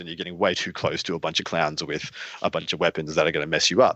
and you're getting way too close to a bunch of clowns with a bunch of weapons that are going to mess you up.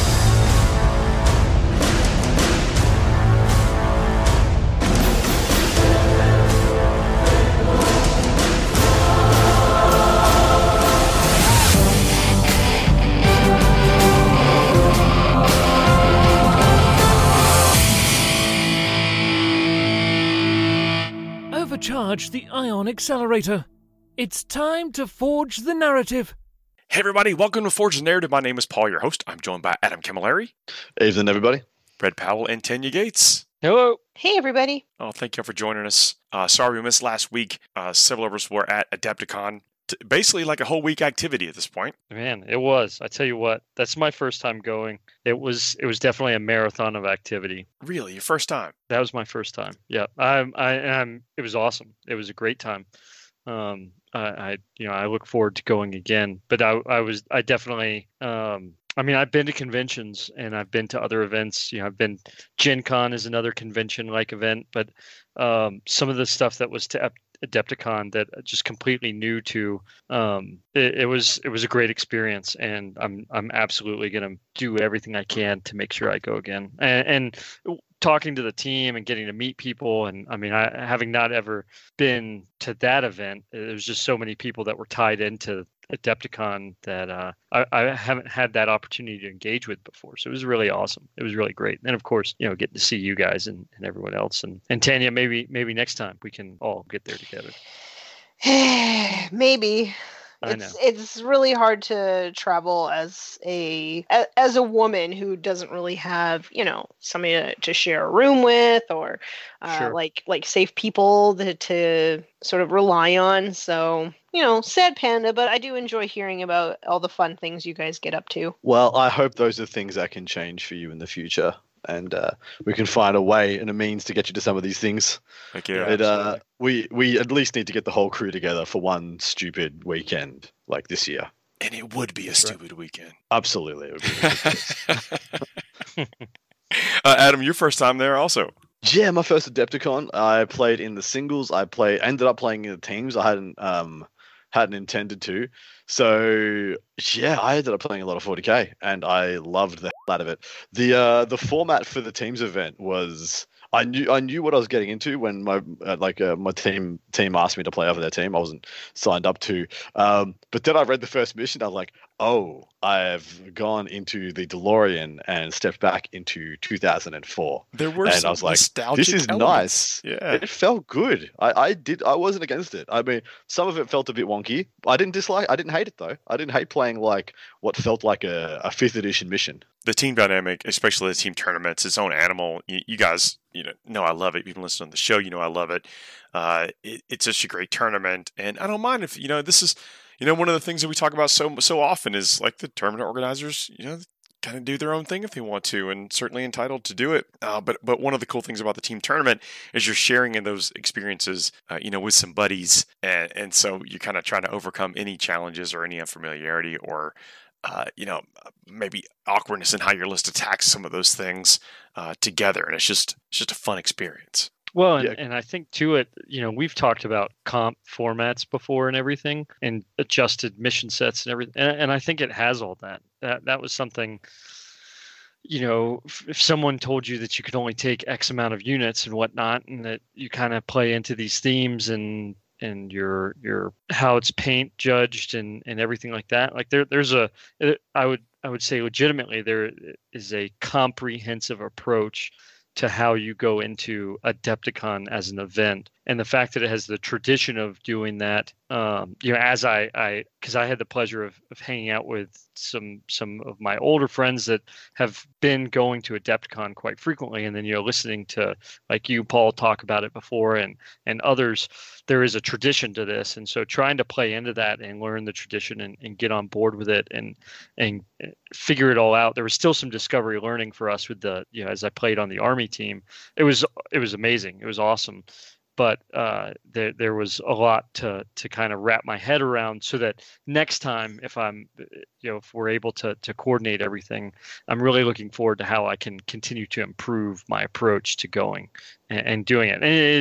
Overcharge the ion accelerator. It's time to forge the narrative. Hey everybody, welcome to Forge the Narrative. My name is Paul, your host. I'm joined by Adam Camilleri, Evening, everybody. Brett Powell, and Tanya Gates. Hello. Hey, everybody. Oh, thank you for joining us. Sorry we missed last week. Several of us were at Adepticon. Basically like a whole week activity at this point. Man, it was. I tell you what, that's my first time going. It was definitely a marathon of activity. Really? Your first time? That was my first time. Yeah. It was awesome. It was a great time. I look forward to going again, but I definitely, I've been to conventions and I've been to other events. Gen Con is another convention-like event, but some of the stuff that was to Adepticon that just completely new to, it was a great experience, and I'm absolutely going to do everything I can to make sure I go again. And talking to the team and getting to meet people, and I having not ever been to that event, there's just so many people that were tied into Adepticon that I haven't had that opportunity to engage with before. So it was really awesome. It was really great. And of course, getting to see you guys and everyone else. And Tanya, maybe next time we can all get there together. Maybe. I know. It's really hard to travel as a woman who doesn't really have, somebody to share a room with, or Sure. like safe people to sort of rely on. So, sad panda, but I do enjoy hearing about all the fun things you guys get up to. Well, I hope those are things that can change for you in the future, and we can find a way and a means to get you to some of these things. Thank you. We at least need to get the whole crew together for one stupid weekend like this year. And it would be a stupid weekend. Absolutely. It would be ridiculous. Adam, your first time there also. Yeah, my first Adepticon. I played in the singles. Ended up playing in the teams. I hadn't intended to. So yeah, I ended up playing a lot of 40k, and I loved the hell out of it. The format for the teams event was, I knew what I was getting into when my team asked me to play over their team. I wasn't signed up to, but then I read the first mission. I was like, oh, I've gone into the DeLorean and stepped back into 2004. There were and some I was like, nostalgic this is elements. nice. Yeah. It felt good. I wasn't against it. I mean, some of it felt a bit wonky. I didn't hate it though. I didn't hate playing like what felt like a 5th edition mission. The team dynamic, especially the team tournaments, its own animal. You guys, know I love it. You've been listening to the show, I love it. It's such a great tournament, and I don't mind if this is, one of the things that we talk about so often is like the tournament organizers, kind of do their own thing if they want to, and certainly entitled to do it. But one of the cool things about the team tournament is you're sharing in those experiences, with some buddies, and so you're kind of trying to overcome any challenges or any unfamiliarity or maybe awkwardness in how your list attacks some of those things together, and it's just a fun experience. Well, Yeah. and I think to it, we've talked about comp formats before and everything, and adjusted mission sets and everything, and I think it has all that. That was something, if someone told you that you could only take X amount of units and whatnot, and that you kind of play into these themes and your how it's paint judged and everything like that. Like I would say legitimately there is a comprehensive approach to how you go into Adepticon as an event, and the fact that it has the tradition of doing that. As because I had the pleasure of hanging out with some of my older friends that have been going to Adepticon quite frequently, and then listening to like you, Paul, talk about it before, and others. There is a tradition to this, and so trying to play into that and learn the tradition and get on board with it and figure it all out. There was still some discovery learning for us with the as I played on the Army team. It was amazing. It was awesome. But there was a lot to kind of wrap my head around, so that next time, if we're able to coordinate everything, I'm really looking forward to how I can continue to improve my approach to going and doing it. And it is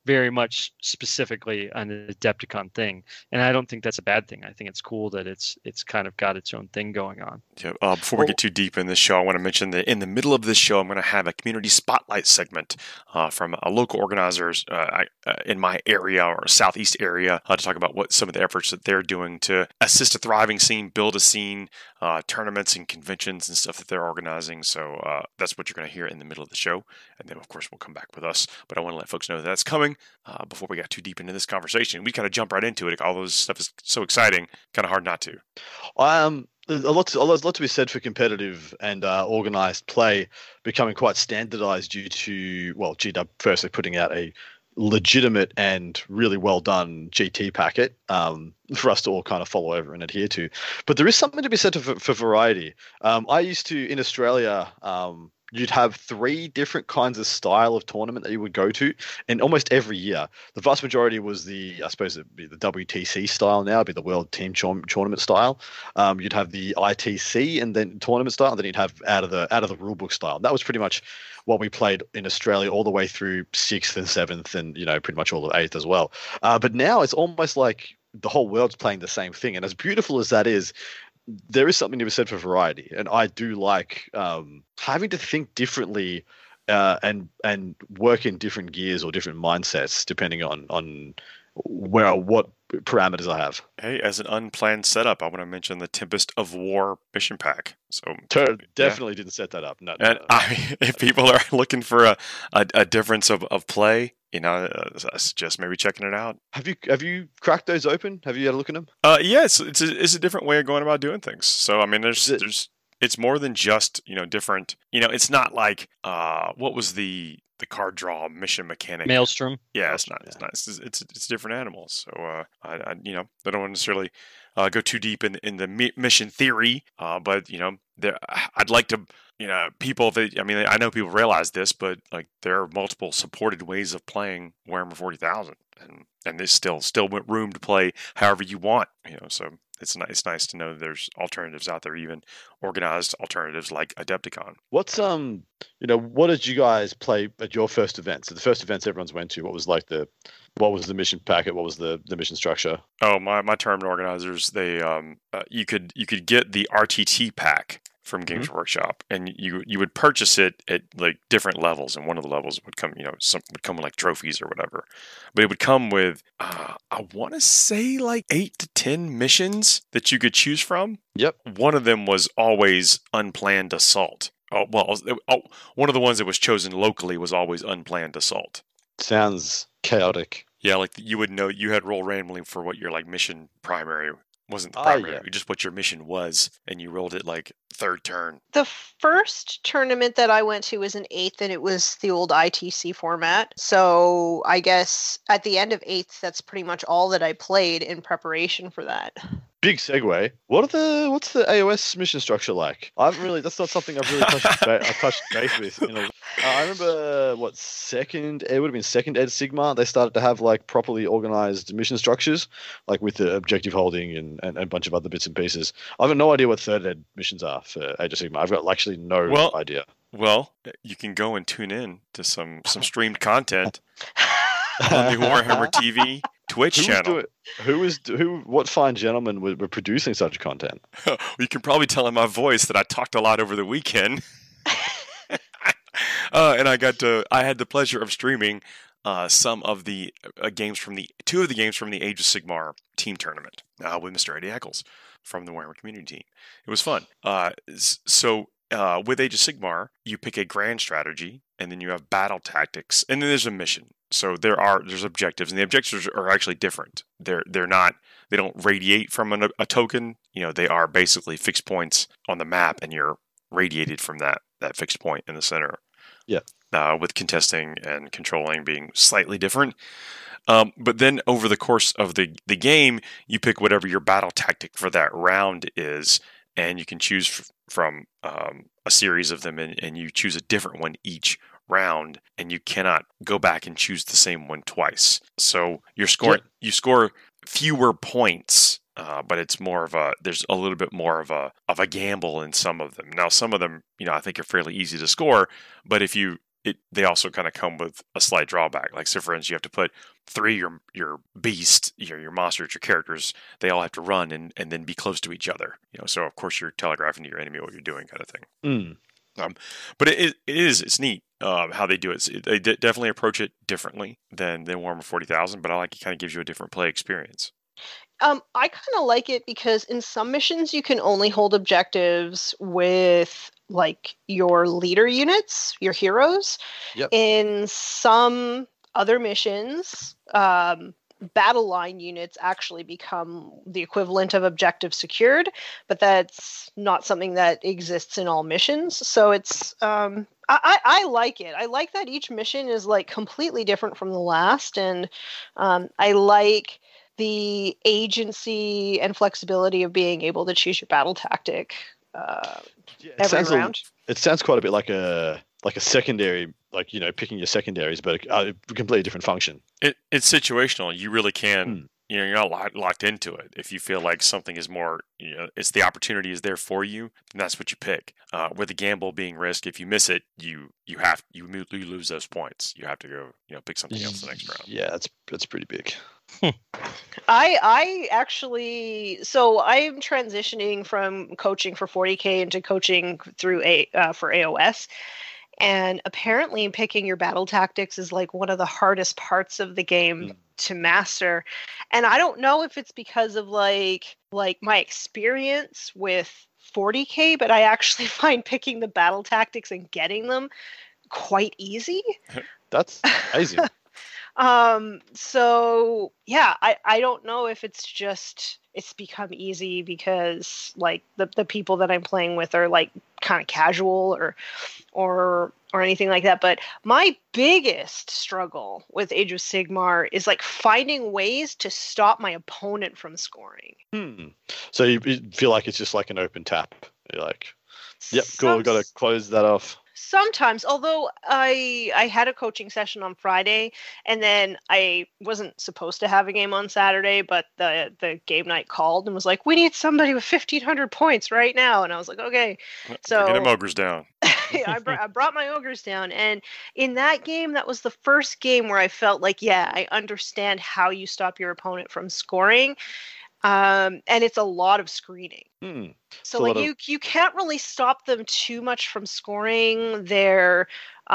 very much specifically an Adepticon thing, and I don't think that's a bad thing. I think it's cool that it's kind of got its own thing going on. Yeah, before we get too deep in this show, I want to mention that in the middle of this show, I'm going to have a community spotlight segment from local organizers in my area or southeast area to talk about what some of the efforts that they're doing to assist a thriving scene, build a scene, tournaments and conventions and stuff that they're organizing. So that's what you're going to hear in the middle of the show. And then, of course, we'll come back with us. But I want to let folks know that that's coming before we got too deep into this conversation. We kind of jump right into it. All those stuff is so exciting, kind of hard not to. There's a lot to be said for competitive and organized play becoming quite standardized due to, well, GW firstly putting out a legitimate and really well done GT packet for us to all kind of follow over and adhere to. But there is something to be said for variety. I used to, in Australia, you'd have 3 different kinds of style of tournament that you would go to, and almost every year. The vast majority was I suppose it'd be the WTC style now, it'd be the World Team Tournament style. You'd have the ITC and then tournament style, and then you'd have out of the rulebook style. That was pretty much what we played in Australia all the way through 6th and 7th, and pretty much all of 8th as well. But now it's almost like the whole world's playing the same thing, and as beautiful as that is, there is something to be said for variety, and I do like having to think differently and work in different gears or different mindsets depending on what parameters I have. Hey, as an unplanned setup, I want to mention the Tempest of War mission pack. So definitely didn't set that up. No. If people are looking for a difference of play, I suggest maybe checking it out. Have you cracked those open? Have you had a look at them? Yes, it's a different way of going about doing things. So I mean, there's it's more than just different. It's not like what was the card draw mission mechanic? Maelstrom. Yeah, it's not. It's not. It's different animals. So I don't want to necessarily go too deep in the mission theory, but I'd like to. People that I know people realize this, but like there are multiple supported ways of playing Warhammer 40,000, and there's still room to play however you want. So it's nice to know that there's alternatives out there, even organized alternatives like Adepticon. What's what did you guys play at your first events? So the first events everyone's went to, what was the mission packet? What was the mission structure? Oh, my tournament organizers, they you could get the RTT pack from Games Workshop, and you would purchase it at like different levels, and one of the levels would come, some would come with like trophies or whatever, but it would come with I want to say like 8 to 10 missions that you could choose from. Yep. One of them was always Unplanned Assault. One of the ones that was chosen locally was always Unplanned Assault. Sounds chaotic. Yeah, like you would know you had roll randomly for what your like mission primary wasn't the primary, just what your mission was, and you rolled it like third turn. The first tournament that I went to was in 8th, and it was the old ITC format. So I guess at the end of 8th, that's pretty much all that I played in preparation for that. Big segue. What's the AOS mission structure like? That's not something I've really touched base with. I remember it would have been second Ed Sigma. They started to have like properly organized mission structures, like with the objective holding and a bunch of other bits and pieces. I've got no idea what third Ed missions are for Age of Sigma. I've got actually no idea. Well, you can go and tune in to some streamed content on the Warhammer TV Twitch channel. What fine gentlemen were producing such content? You can probably tell in my voice that I talked a lot over the weekend. And I had the pleasure of streaming some of the two of the games from the Age of Sigmar team tournament with Mr. Eddie Eccles from the Warhammer community team. It was fun. So with Age of Sigmar, you pick a grand strategy, and then you have battle tactics, and then there's a mission. So there's objectives, and the objectives are actually different. They don't radiate from a token. They are basically fixed points on the map, and you're radiated from that fixed point in the center. Yeah. With contesting and controlling being slightly different. But then over the course of the game, you pick whatever your battle tactic for that round is, and you can choose from a series of them, and you choose a different one each round, and you cannot go back and choose the same one twice. So you score fewer points, but it's there's a little bit more of a gamble in some of them. Now, some of them, I think are fairly easy to score, but if you they also kind of come with a slight drawback. Like, so for instance, you have to put 3 your beast, your monsters, your characters, they all have to run and then be close to each other. So of course you're telegraphing to your enemy what you're doing, kind of thing. But it's neat how they do it. They definitely approach it differently than Warhammer 40,000, but I like it kind of gives you a different play experience. I kind of like it because in some missions you can only hold objectives with like your leader units, your heroes. Yep. In some other missions, battle line units actually become the equivalent of objective secured, but that's not something that exists in all missions. So it's I like it. I like that each mission is like completely different from the last, and I like the agency and flexibility of being able to choose your battle tactic every round. It sounds quite a bit like a secondary, like, picking your secondaries, but a completely different function. It's situational. You really can, you're not locked into it. If you feel like something is more, it's the opportunity is there for you, then that's what you pick. With the gamble being risk, if you miss it, you lose those points. You have to go, pick something else the next round. Yeah, that's pretty big. I actually, so I'm transitioning from coaching for 40K into coaching through for AOS. And apparently picking your battle tactics is like one of the hardest parts of the game to master. And I don't know if it's because of like my experience with 40K, but I actually find picking the battle tactics and getting them quite easy. That's amazing. So yeah, I don't know if it's just it's become easy because like the people that I'm playing with are like kind of casual or anything like that. But my biggest struggle with Age of Sigmar is like finding ways to stop my opponent from scoring. So you feel like it's just like an open tap. You're like, yep, cool, got to close that off. Sometimes, although I had a coaching session on Friday, and then I wasn't supposed to have a game on Saturday, but the game night called and was like, "We need somebody with 1,500 points right now," and I was like, "Okay." So get them ogres down. I brought my ogres down, and in that game, that was the first game where I felt like, yeah, I understand how you stop your opponent from scoring. And it's a lot of screening. So like you can't really stop them too much from scoring their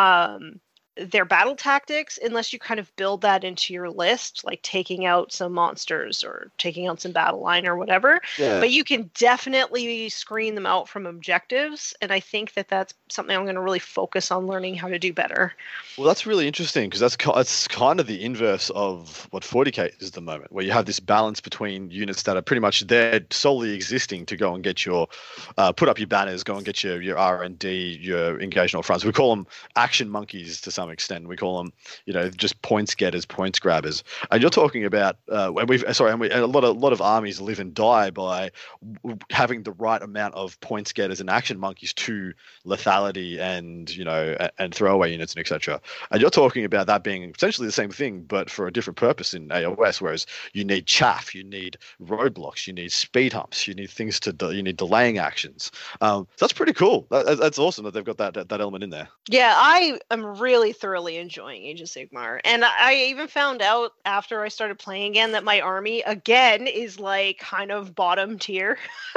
battle tactics unless you kind of build that into your list, like taking out some monsters or taking out some battle line or whatever. Yeah. But you can definitely screen them out from objectives, and I think that's something I'm going to really focus on learning how to do better. Well, that's really interesting because that's kind of the inverse of what 40K is at the moment, where you have this balance between units that are pretty much there solely existing to go and get your put up your banners, go and get your R&D, your engagement all fronts. We call them action monkeys to some extent. We call them, just points getters, points grabbers. And you're talking about a lot of armies live and die by having the right amount of points getters and action monkeys to lethality and and throwaway units and etc. And you're talking about that being essentially the same thing, but for a different purpose in AOS. Whereas you need chaff, you need roadblocks, you need speed humps, you need things you need delaying actions. So that's pretty cool. That's awesome that they've got that element in there. Yeah, I am really thoroughly enjoying Age of Sigmar, and I even found out after I started playing again that my army again is like kind of bottom tier.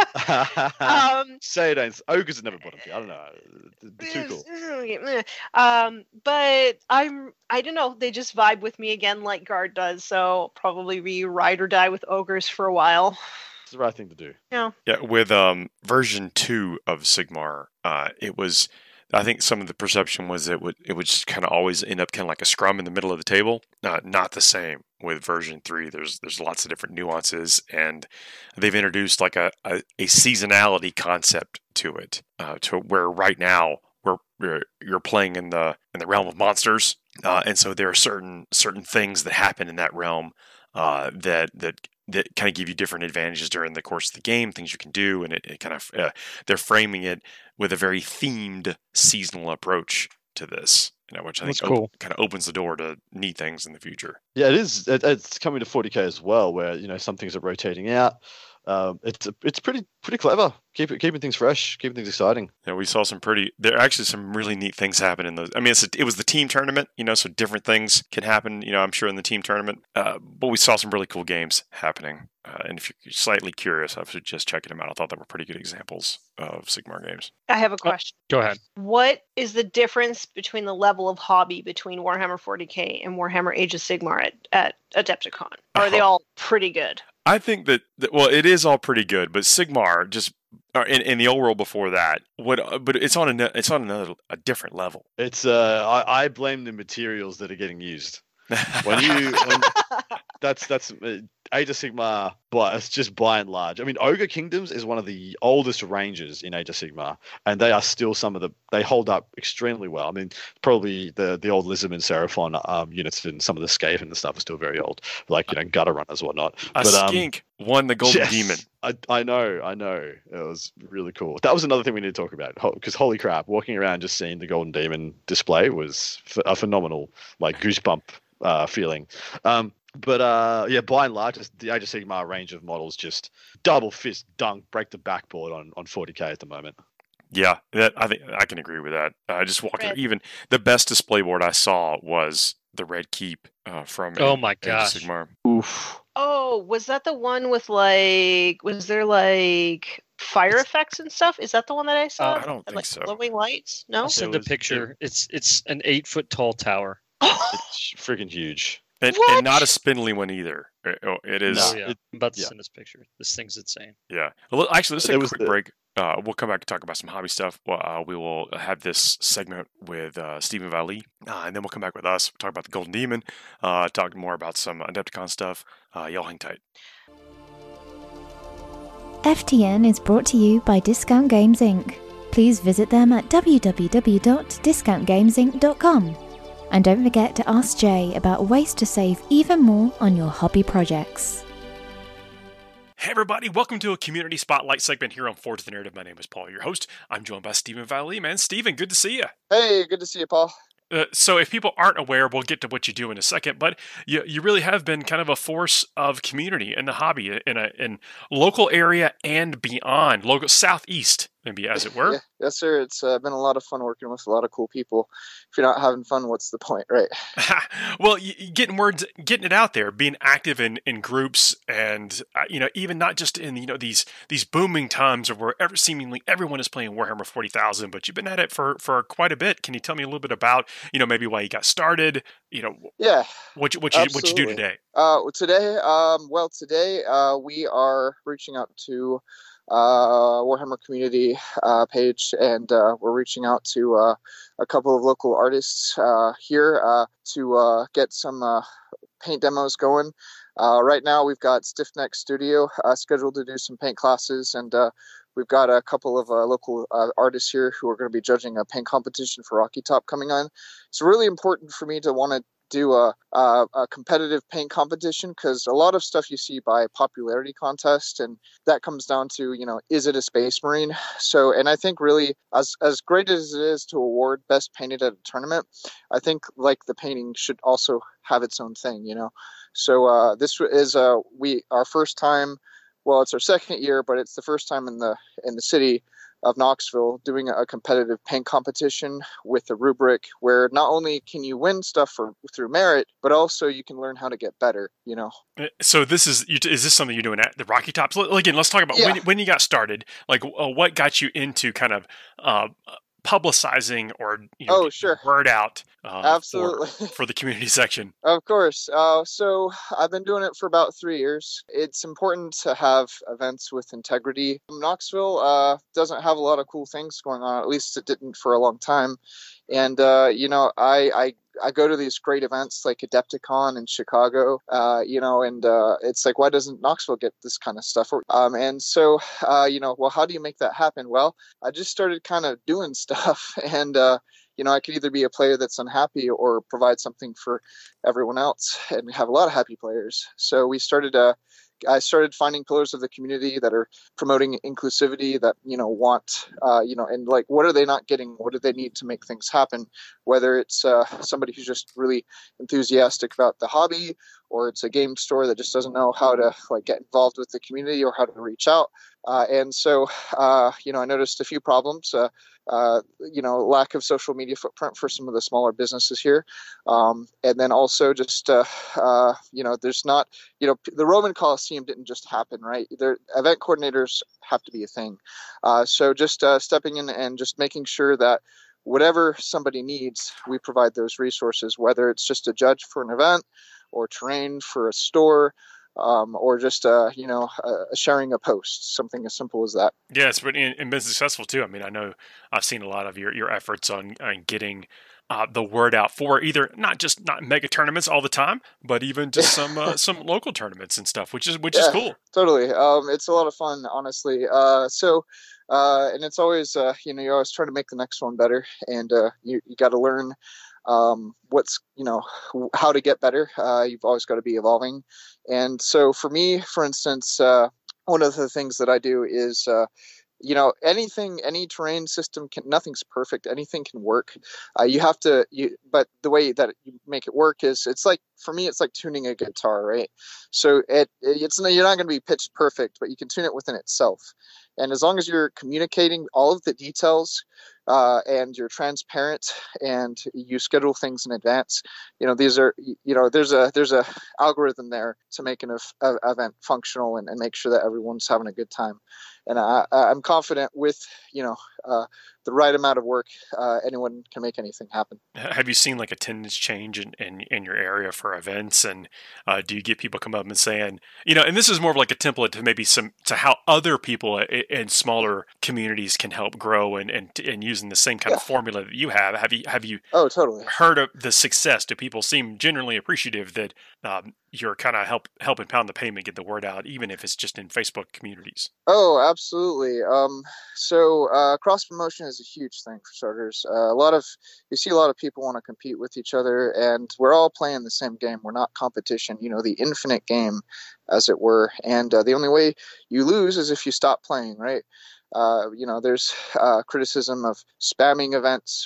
Say it ain't. Ogres are never bottom tier. I don't know. They're too cool. But I don't know. They just vibe with me again like Guard does. So probably be ride or die with ogres for a while. It's the right thing to do. Yeah. Yeah. With version 2 of Sigmar, it was. I think some of the perception was it would just kind of always end up kind of like a scrum in the middle of the table. Not the same with version 3. There's lots of different nuances, and they've introduced like a seasonality concept to it, to where right now you're playing in the realm of monsters, and so there are certain things that happen in that realm that kind of give you different advantages during the course of the game, things you can do, and it kind of they're framing it with a very themed seasonal approach to this, which I think cool. Kind of opens the door to neat things in the future. Yeah, it is. It's coming to 40K as well, where some things are rotating out. It's pretty clever. Keeping things fresh, keeping things exciting. Yeah, we saw there are actually some really neat things happen in those. I mean, it was the team tournament, so different things can happen, I'm sure in the team tournament. But we saw some really cool games happening. And if you're slightly curious, I should just checking them out. I thought they were pretty good examples of Sigmar games. I have a question. Go ahead. What is the difference between the level of hobby between Warhammer 40K and Warhammer Age of Sigmar at Adepticon? Are they all pretty good? I think that it is all pretty good, but Sigmar just in the old world before that, but it's on a different level. It's I blame the materials that are getting used. That's Age of Sigmar, but it's just by and large. I mean, Ogre Kingdoms is one of the oldest ranges in Age of Sigmar, and they are still they hold up extremely well. I mean, probably the old Lisbon and Seraphon units and some of the Skaven and stuff are still very old, like gutter runners and whatnot. Skink won the Golden Demon. I know. It was really cool. That was another thing we need to talk about, because holy crap, walking around just seeing the Golden Demon display was a phenomenal, goosebump feeling. But by and large, the Age of Sigmar range of models just double fist dunk, break the backboard on 40K at the moment. Yeah, I think I can agree with that. Just walking, even the best display board I saw was the Red Keep from Oh my gosh, Age of Sigmar. Oof. Oh, was that the one with was there fire effects and stuff? Is that the one that I saw? I don't think so. Glowing lights? No. I'll send a picture. It's an 8-foot tall tower. It's freaking huge. And not a spindly one either. It is. No, yeah. I'm about to send this picture. This thing's insane. Yeah. Well, actually, let's take a quick break. We'll come back to talk about some hobby stuff. We will have this segment with Stephen Vallee, and then we'll come back with us. We'll talk about the Golden Demon, talk more about some Adepticon stuff. Y'all hang tight. FTN is brought to you by Discount Games Inc. Please visit them at www.discountgamesinc.com. And don't forget to ask Jay about ways to save even more on your hobby projects. Hey everybody, welcome to a Community Spotlight segment here on Forge the Narrative. My name is Paul, your host. I'm joined by Stephen Vallee. Man, Stephen, good to see you. Hey, good to see you, Paul. So if people aren't aware, we'll get to what you do in a second, but you really have been kind of a force of community in the hobby in local area and beyond, local southeast, maybe as it were. Yeah, yes, sir. It's been a lot of fun working with a lot of cool people. If you're not having fun, what's the point, right? Well, getting it out there, being active in groups, and even not just in these booming times where seemingly everyone is playing Warhammer 40,000, but you've been at it for quite a bit. Can you tell me a little bit about maybe why you got started? Yeah, what you do today? Today we are reaching out to Warhammer community page, and we're reaching out to a couple of local artists here to get some paint demos going. Right now we've got Stiffneck Studio scheduled to do some paint classes, and we've got a couple of local artists here who are going to be judging a paint competition for Rocky Top coming on. It's really important for me to want to do a competitive paint competition, because a lot of stuff you see by popularity contest, and that comes down to, is it a Space Marine? So, and I think really as great as it is to award best painted at a tournament, I think the painting should also have its own thing, So this is our first time. Well, it's our second year, but it's the first time in the city of Knoxville doing a competitive paint competition with a rubric where not only can you win stuff through merit, but also you can learn how to get better, So is this something you're doing at the Rocky Top? So again, let's talk about when you got started, what got you into kind of publicizing or sure, word out absolutely for the community section. Of course. So I've been doing it for about 3 years. It's important to have events with integrity. Knoxville doesn't have a lot of cool things going on. At least it didn't for a long time. And I go to these great events like Adepticon in Chicago, and it's why doesn't Knoxville get this kind of stuff? And so, well, how do you make that happen? Well, I just started kind of doing stuff, and I could either be a player that's unhappy or provide something for everyone else, and we have a lot of happy players. So I started finding pillars of the community that are promoting inclusivity, that, want, and what are they not getting? What do they need to make things happen? Whether it's somebody who's just really enthusiastic about the hobby, or it's a game store that just doesn't know how to like get involved with the community or how to reach out. And so, I noticed a few problems. Lack of social media footprint for some of the smaller businesses here. And then also just, there's not, the Roman Coliseum didn't just happen, right? Event coordinators have to be a thing. So just stepping in and just making sure that whatever somebody needs, we provide those resources, whether it's just a judge for an event or terrain for a store, or just sharing a post, something as simple as that. Yeah, it's been successful too. I mean, I know I've seen a lot of your efforts on getting the word out for either not mega tournaments all the time, but even just some local tournaments and stuff, which is cool. Totally. It's a lot of fun, honestly. And it's always you're always trying to make the next one better, and you got to learn what's how to get better. You've always got to be evolving. And so for me, for instance, one of the things that I do is any terrain system nothing's perfect. Anything can work. But the way that you make it work is, it's like, for me, it's like tuning a guitar, right? So you're not going to be pitched perfect, but you can tune it within itself. And as long as you're communicating all of the details, and you're transparent and you schedule things in advance, there's a algorithm there to make an event functional and make sure that everyone's having a good time. And I'm confident with, the right amount of work, anyone can make anything happen. Have you seen like attendance change in your area for events? And do you get people come up and saying, and this is more of like a template to maybe to how other people in smaller communities can help grow and using the same kind of formula that you have. Have you Oh, totally. heard of the success? Do people seem generally appreciative that you're kind of helping pound the pavement, get the word out, even if it's just in Facebook communities? Oh, absolutely. So cross promotion is a huge thing for starters. You see a lot of people want to compete with each other, and we're all playing the same game. We're not competition, the infinite game, as it were. And the only way you lose is if you stop playing, right? There's criticism of spamming events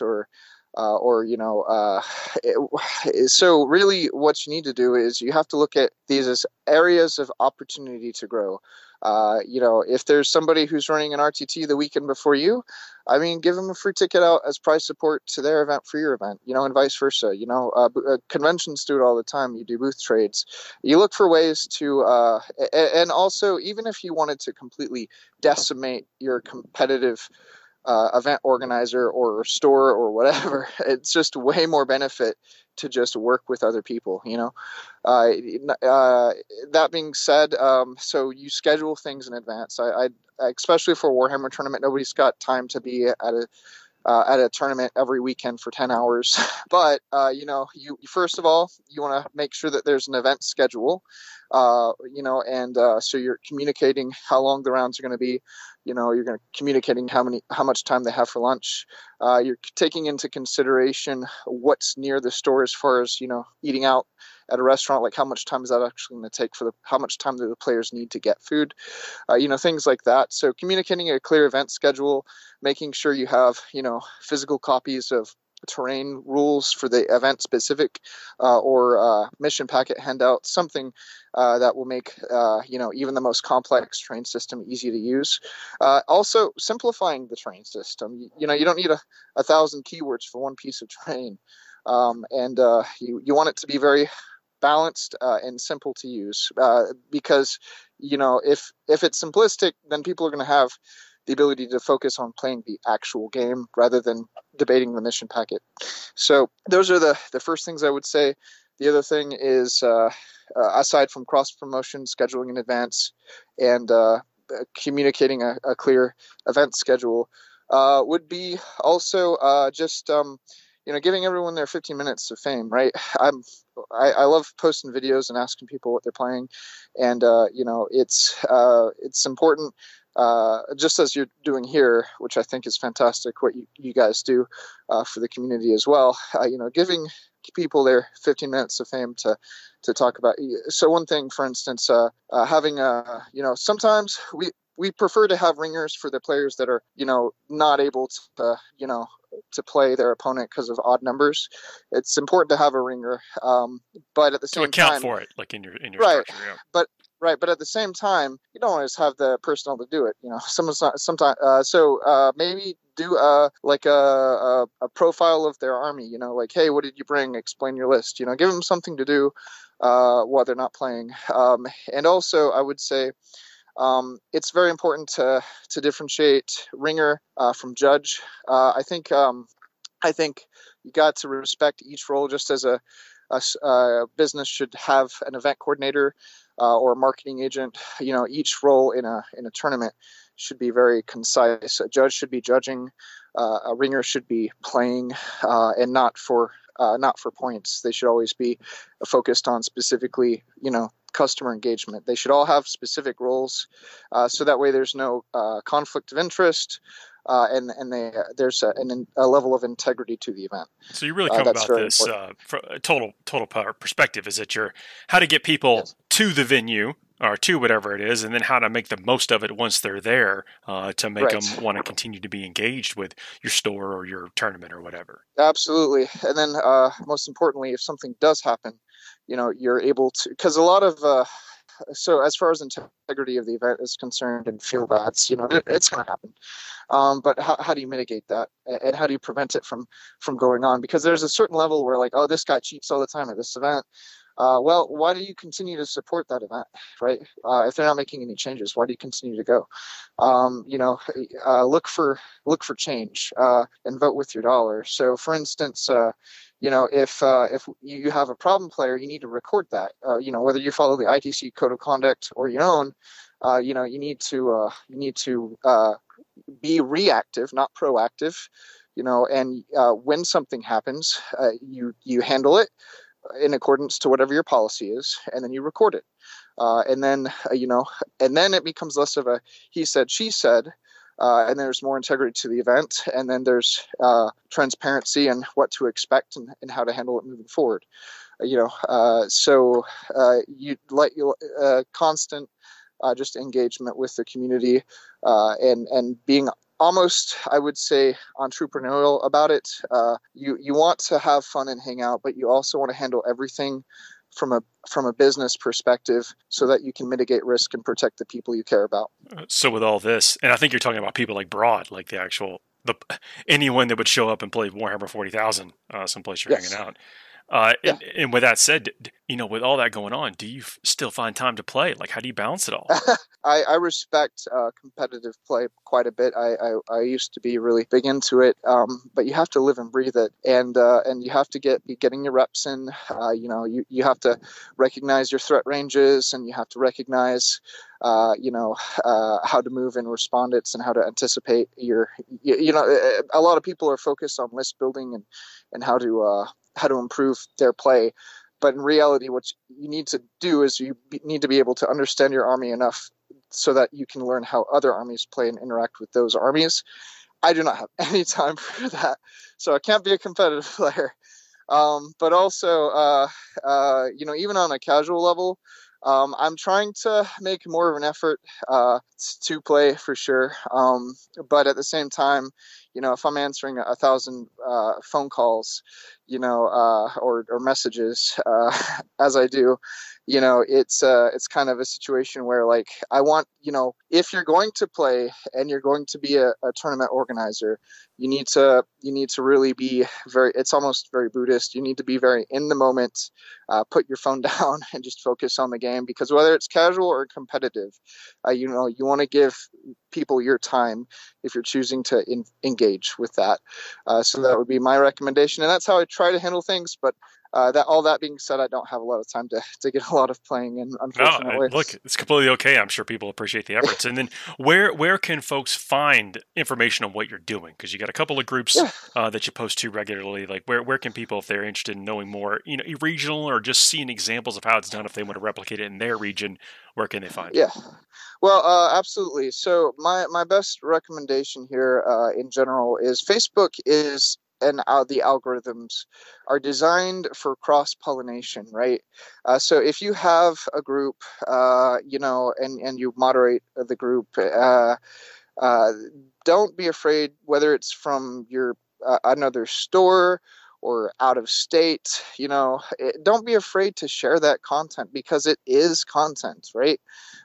so really what you need to do is you have to look at these as areas of opportunity to grow. If there's somebody who's running an RTT the weekend before you, give them a free ticket out as prize support to their event for your event, and vice versa. Conventions do it all the time. You do booth trades. You look for ways to, and also, even if you wanted to completely decimate your competitive event organizer or store or whatever, it's just way more benefit to just work with other people, that being said, so you schedule things in advance. I especially for a Warhammer tournament, nobody's got time to be at a tournament every weekend for 10 hours. But, you first of all, you want to make sure that there's an event schedule, so you're communicating how long the rounds are going to be. You're going to communicating how much time they have for lunch. You're taking into consideration what's near the store as far as, eating out at a restaurant, like how much time is that actually going to take how much time do the players need to get food, things like that. So communicating a clear event schedule, making sure you have, physical copies of terrain rules for the event specific, or mission packet handout, something that will make even the most complex terrain system easy to use. Also simplifying the terrain system. You don't need 1,000 keywords for one piece of terrain, and you want it to be very balanced and simple to use, because if it's simplistic, then people are going to have the ability to focus on playing the actual game rather than debating the mission packet. So those are the first things I would say. The other thing is, aside from cross promotion, scheduling in advance, and communicating a clear event schedule, would be also just giving everyone their 15 minutes of fame, right? I love posting videos and asking people what they're playing, and it's important, just as you're doing here, which I think is fantastic, what you guys do for the community as well. Giving people their 15 minutes of fame to talk about. So one thing, for instance, having sometimes we prefer to have ringers for the players that are, not able to, to play their opponent because of odd numbers. It's important to have a ringer, but at the same account time, for it, like in your right, structure. Yeah. But at the same time, you don't always have the personnel to do it. Maybe do a profile of their army. Like, hey, what did you bring? Explain your list. Give them something to do while they're not playing. And also, I would say it's very important to differentiate ringer from judge. I think you got to respect each role, just as a business should have an event coordinator or a marketing agent. Each role in a tournament should be very concise. A judge should be judging. A ringer should be playing, and not for points. They should always be focused on specifically, customer engagement. They should all have specific roles, so that way there's no conflict of interest, and there's a level of integrity to the event. So you really come about this from a total perspective. Is that how to get people to the venue or to whatever it is, and then how to make the most of it once they're there, to make them want to continue to be engaged with your store or your tournament or whatever. Absolutely. And then most importantly, if something does happen, you're able to, because a lot of so as far as integrity of the event is concerned and field ads, it's going to happen. But how do you mitigate that, and how do you prevent it from going on? Because there's a certain level where, like, oh, this guy cheats all the time at this event. Well, why do you continue to support that event, right? If they're not making any changes, why do you continue to go? Look for change, and vote with your dollar. So, for instance, if you have a problem player, you need to record that. Whether you follow the ITC code of conduct or your own, you need to be reactive, not proactive. And when something happens, you handle it in accordance to whatever your policy is, and then you record it. And then it becomes less of a he said, she said, and there's more integrity to the event. And then there's transparency and what to expect and how to handle it moving forward. Constant just engagement with the community, and being almost, I would say, entrepreneurial about it. You want to have fun and hang out, but you also want to handle everything from a business perspective, so that you can mitigate risk and protect the people you care about. So with all this, and I think you're talking about people like Broad, like anyone that would show up and play Warhammer 40,000 someplace you're hanging out. And with that said, with all that going on, do you still find time to play? Like, how do you balance it all? I respect competitive play quite a bit. I used to be really big into it, but you have to live and breathe it, and you have to be getting your reps in. You have to recognize your threat ranges, and you have to recognize how to move in respondents and how to anticipate a lot of people are focused on list building and how to improve their play. But in reality, what you need to do is you need to be able to understand your army enough so that you can learn how other armies play and interact with those armies. I do not have any time for that, so I can't be a competitive player. But also, even on a casual level, I'm trying to make more of an effort to play for sure. But at the same time, if I'm answering 1,000 phone calls, or messages, as I do, it's kind of a situation where, like, I want, if you're going to play and you're going to be a tournament organizer, you need to really be it's almost very Buddhist. You need to be very in the moment, put your phone down and just focus on the game, because whether it's casual or competitive, you want to give people your time if you're choosing to engage with that. So that would be my recommendation, and that's how I try to handle things. But that being said, I don't have a lot of time to get a lot of playing in, unfortunately. No, look, it's completely okay. I'm sure people appreciate the efforts. And then where can folks find information on what you're doing? Because you got a couple of groups that you post to regularly. Like, where can people, if they're interested in knowing more, regional or just seeing examples of how it's done, if they want to replicate it in their region, where can they find it? Yeah. Well, absolutely. So my best recommendation here in general is Facebook is and the algorithms are designed for cross-pollination, right? So if you have a group, and you moderate the group, don't be afraid, whether it's from your another store or out of state, don't be afraid to share that content, because it is content, right?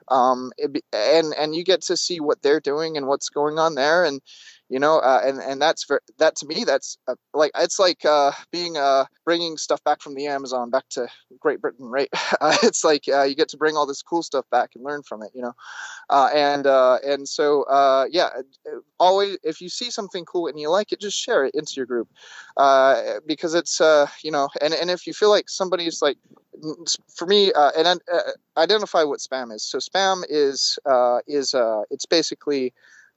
And you get to see what they're doing and what's going on there, and and that to me, that's it's like bringing stuff back from the Amazon back to Great Britain, right? It's like you get to bring all this cool stuff back and learn from it, and so always, if you see something cool and you like it, just share it into your group, because it's and if you feel like somebody's like, for me, identify what spam is. So spam is it's basically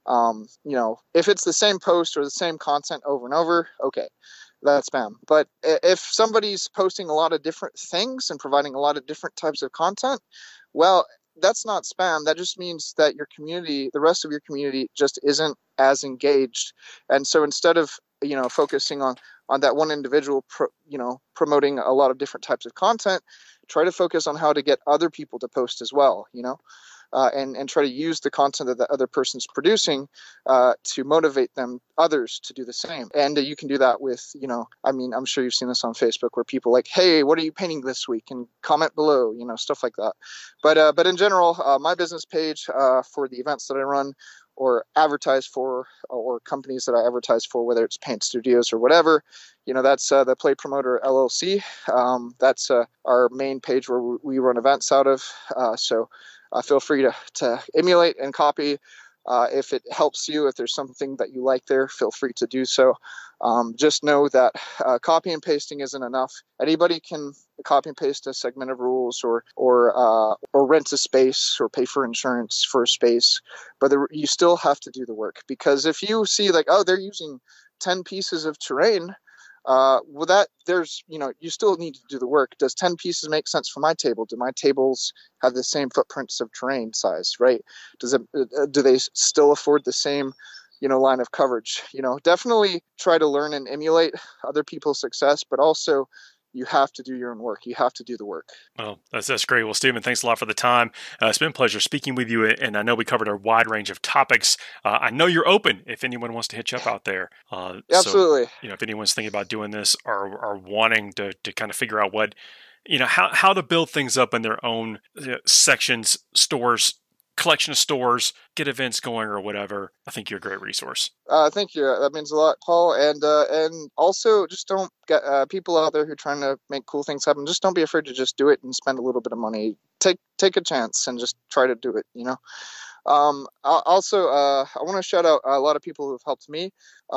if it's the same post or the same content over and over, okay, that's spam. But if somebody's posting a lot of different things and providing a lot of different types of content, well, that's not spam. That just means that your community, the rest of your community, just isn't as engaged. And so instead of focusing on that one individual promoting a lot of different types of content, try to focus on how to get other people to post as well, and try to use the content that the other person's producing to motivate others to do the same. And you can do that with, I'm sure you've seen this on Facebook, where people like, hey, what are you painting this week? And comment below, stuff like that. But in general, my business page for the events that I run or advertise for, or companies that I advertise for, whether it's paint studios or whatever, that's the Play Promoter LLC. That's our main page where we run events out of. So feel free to emulate and copy. If it helps you, if there's something that you like there, feel free to do so. Just know that copy and pasting isn't enough. Anybody can copy and paste a segment of rules or rent a space or pay for insurance for a space, but you still have to do the work, because if you see like, oh, they're using 10 pieces of terrain, you still need to do the work. Does 10 pieces make sense for my table? Do my tables have the same footprints of terrain size, right? Do they still afford the same, line of coverage? Definitely try to learn and emulate other people's success, but also you have to do your own work. You have to do the work. Well, that's great. Well, Stephen, thanks a lot for the time. It's been a pleasure speaking with you, and I know we covered a wide range of topics. I know you're open if anyone wants to hit you up out there. Absolutely. So, if anyone's thinking about doing this or wanting to kind of figure out what, how to build things up in their own sections, stores, collection of stores, get events going or whatever, I think you're a great resource. Thank you. That means a lot, Paul. And also, just don't get people out there who are trying to make cool things happen. Just don't be afraid to just do it and spend a little bit of money. Take a chance and just try to do it. Also, I want to shout out a lot of people who have helped me.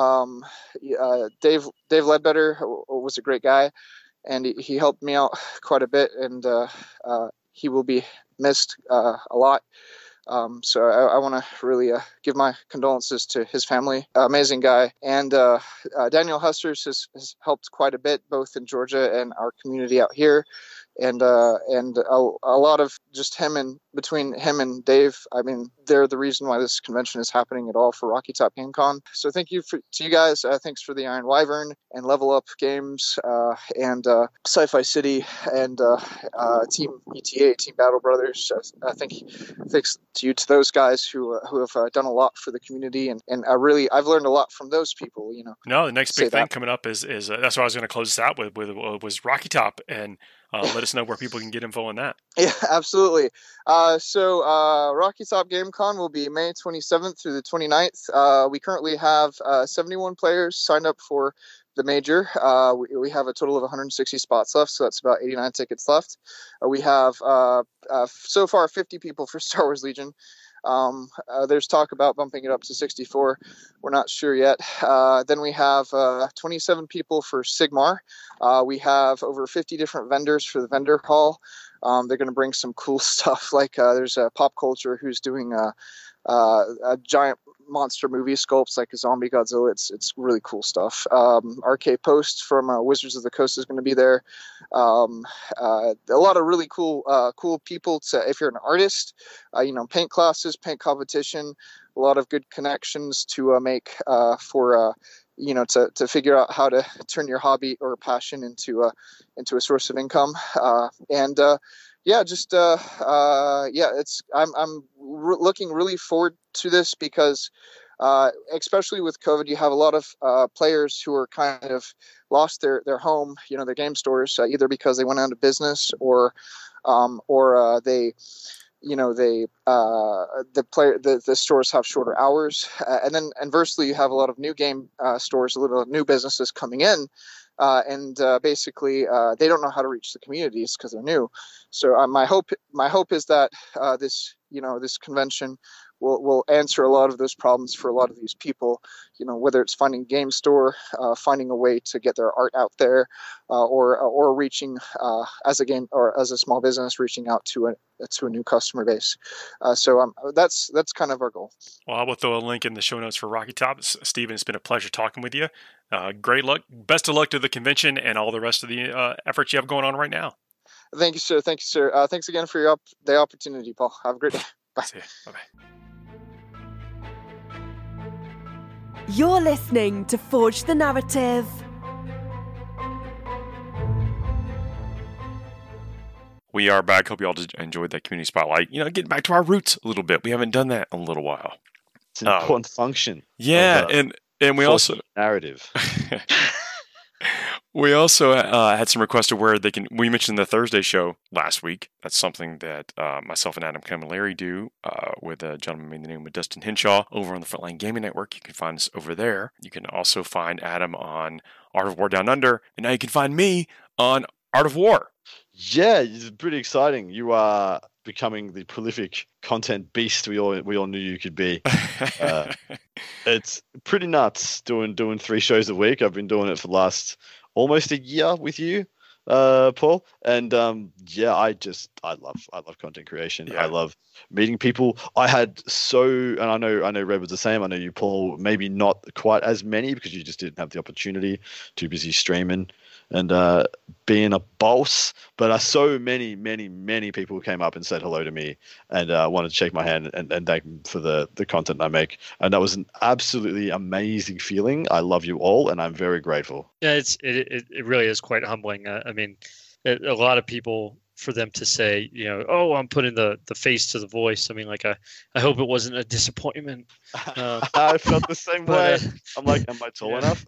Dave Ledbetter was a great guy, and he helped me out quite a bit, and he will be missed a lot. So I want to really give my condolences to his family. Amazing guy. And Daniel Husters has helped quite a bit, both in Georgia and our community out here. And a lot of just between him and Dave, I mean, they're the reason why this convention is happening at all for Rocky Top Game Con. So thank you to you guys. Thanks for the Iron Wyvern and Level Up Games and Sci-Fi City and Team ETA, Team Battle Brothers. I think thanks to those guys who have done a lot for the community, and I've learned a lot from those people. No, the next big thing coming up is that's what I was going to close this out with was Rocky Top, and let us know where people can get info on that. Yeah, absolutely. So Rocky Top Game Con will be May 27th through the 29th. We currently have 71 players signed up for the major. We have a total of 160 spots left, so that's about 89 tickets left. We have so far 50 people for Star Wars Legion. There's talk about bumping it up to 64. We're not sure yet. Then we have 27 people for Sigmar. We have over 50 different vendors for the vendor hall. They're going to bring some cool stuff, like there's a Pop Culture who's doing a giant monster movie sculpts like a zombie Godzilla. It's really cool stuff. RK Post from Wizards of the Coast is going to be there. A lot of really cool people if you're an artist, paint classes, paint competition, a lot of good connections to make for to figure out how to turn your hobby or passion into a source of income. Looking really forward to this because, especially with COVID, you have a lot of players who are kind of lost their home, their game stores, either because they went out of business or the stores have shorter hours, and then inversely you have a lot of new game stores, a little new businesses coming in, and basically they don't know how to reach the communities because they're new. So my hope is that this convention will answer a lot of those problems for a lot of these people, whether it's finding a game store, finding a way to get their art out there, or reaching as a game or as a small business, reaching out to a new customer base. So that's kind of our goal. Well, I will throw a link in the show notes for Rocky Top. Steven, it's been a pleasure talking with you. Great luck. Best of luck to the convention and all the rest of the efforts you have going on right now. Thank you, sir. Thanks again for the opportunity, Paul. Have a great day. Bye. See you. Bye-bye. You're listening to Forge the Narrative. We are back. Hope you all enjoyed that community spotlight. Getting back to our roots a little bit. We haven't done that in a little while. It's an important function. Yeah, and we also narrative. We also had some requests to where they can. We mentioned the Thursday show last week. That's something that myself and Adam Camilleri do with a gentleman by the name of Dustin Henshaw over on the Frontline Gaming Network. You can find us over there. You can also find Adam on Art of War Down Under, and now you can find me on Art of War. Yeah, it's pretty exciting. You are becoming the prolific content beast we all knew you could be. It's pretty nuts doing 3 shows a week. I've been doing it for the last almost a year with you, Paul. And I love content creation. Yeah. I love meeting people. And I know Red was the same. I know you, Paul, maybe not quite as many because you just didn't have the opportunity. Too busy streaming and being a boss. But so many people came up and said hello to me and wanted to shake my hand and thank me for the content I make. And that was an absolutely amazing feeling. I love you all, and I'm very grateful. Yeah, it really is quite humbling. I mean, a lot of people, for them to say, oh, I'm putting the face to the voice. I mean, like, I hope it wasn't a disappointment. I felt the same way. I'm like, am I tall enough?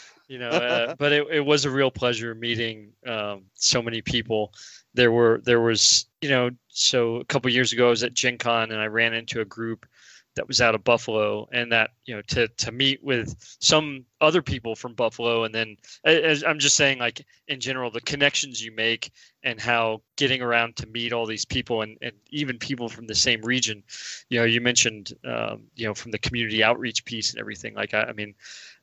But it was a real pleasure meeting so many people. There was, so a couple years ago I was at Gen Con and I ran into a group that was out of Buffalo, and that, to meet with some other people from Buffalo. And then, as I'm just saying, like, in general, the connections you make and how getting around to meet all these people and even people from the same region, you mentioned, from the community outreach piece and everything. Like, I mean,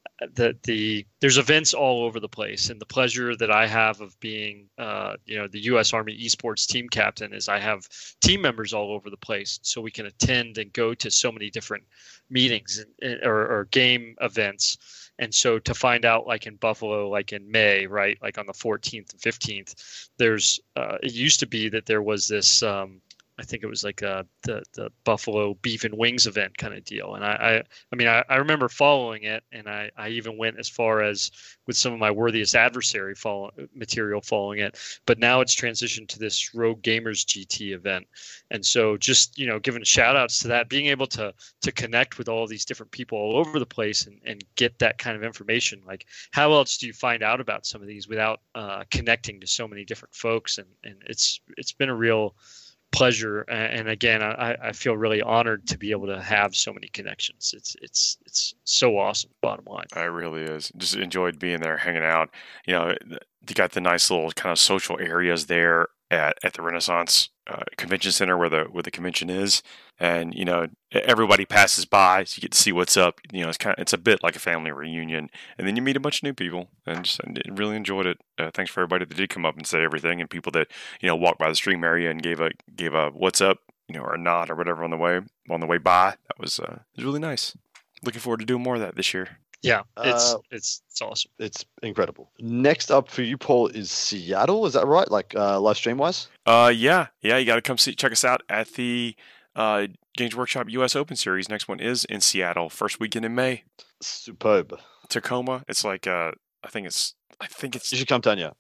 there's events all over the place, and the pleasure that I have of being, the U.S. Army esports team captain is I have team members all over the place, so we can attend and go to so many different meetings or game events. And so to find out, like in Buffalo, like in May, right, like on the 14th and 15th, there's it used to be that there was this. I think it was like the Buffalo Beef and Wings event kind of deal. And I remember following it, and I even went as far as with some of my worthiest adversary material following it. But now it's transitioned to this Rogue Gamers GT event. And so just, giving shout outs to that, being able to connect with all these different people all over the place and get that kind of information. Like, how else do you find out about some of these without connecting to so many different folks? And it's been a real pleasure, and again, I feel really honored to be able to have so many connections. It's so awesome. Bottom line, it really is. Just enjoyed being there, hanging out. You got the nice little kind of social areas there at the Renaissance Convention Center where the convention is, and everybody passes by, so you get to see what's up. It's a bit like a family reunion, and then you meet a bunch of new people, and just really enjoyed it. Thanks for everybody that did come up and say everything, and people that walked by the stream area and gave a what's up, or a nod or whatever on the way by. That was really nice. Looking forward to doing more of that this year. Yeah, it's awesome. It's incredible. Next up for you, Paul, is Seattle. Is that right? Like live stream wise? Yeah. You got to come check us out at the Games Workshop US Open Series. Next one is in Seattle, first weekend in May. Superb. Tacoma. It's like I think it's You should come down, yeah.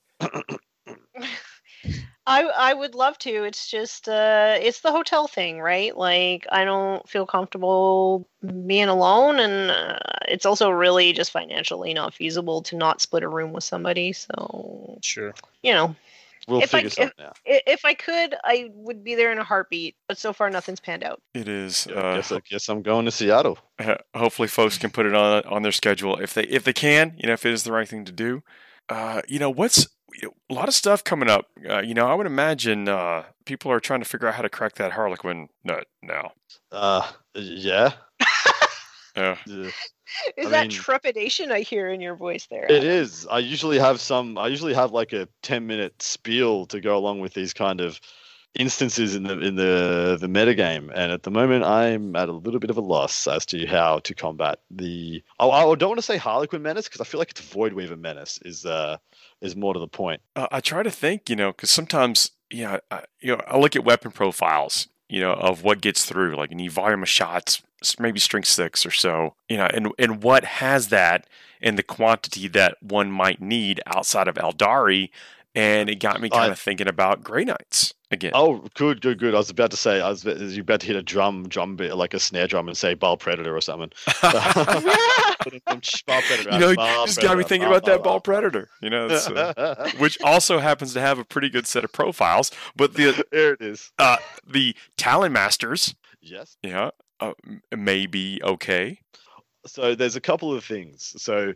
I would love to. It's just it's the hotel thing, right? Like I don't feel comfortable being alone, and it's also really just financially not feasible to not split a room with somebody. So Sure. you know, We'll if figure something out. if I could, I would be there in a heartbeat. But so far, nothing's panned out. it is. I guess I'm going to Seattle. Hopefully, folks can put it on their schedule if they can. If it is the right thing to do. What's a lot of stuff coming up. I would imagine people are trying to figure out how to crack that Harlequin nut now. Yeah. Yeah. Is that trepidation I hear in your voice there? It is. I usually have like a 10-minute spiel to go along with these kind of instances in the metagame, and at the moment I'm at a little bit of a loss as to how to combat the. I don't want to say Harlequin menace because I feel like it's Voidweaver menace is more to the point. I try to think, because sometimes, I look at weapon profiles, of what gets through, like any volume of shots, maybe strength 6 or so, and what has that in the quantity that one might need outside of Eldari. And it got me kind of thinking about Grey Knights again. Oh, good. I was about to say, you about to hit a drum bit, like a snare drum, and say Ball Predator or something. Ball Predator. You just got me thinking about that Ball Predator. Which also happens to have a pretty good set of profiles. But there it is. The Talon Masters. Yes. Yeah. May be okay. So there's a couple of things. So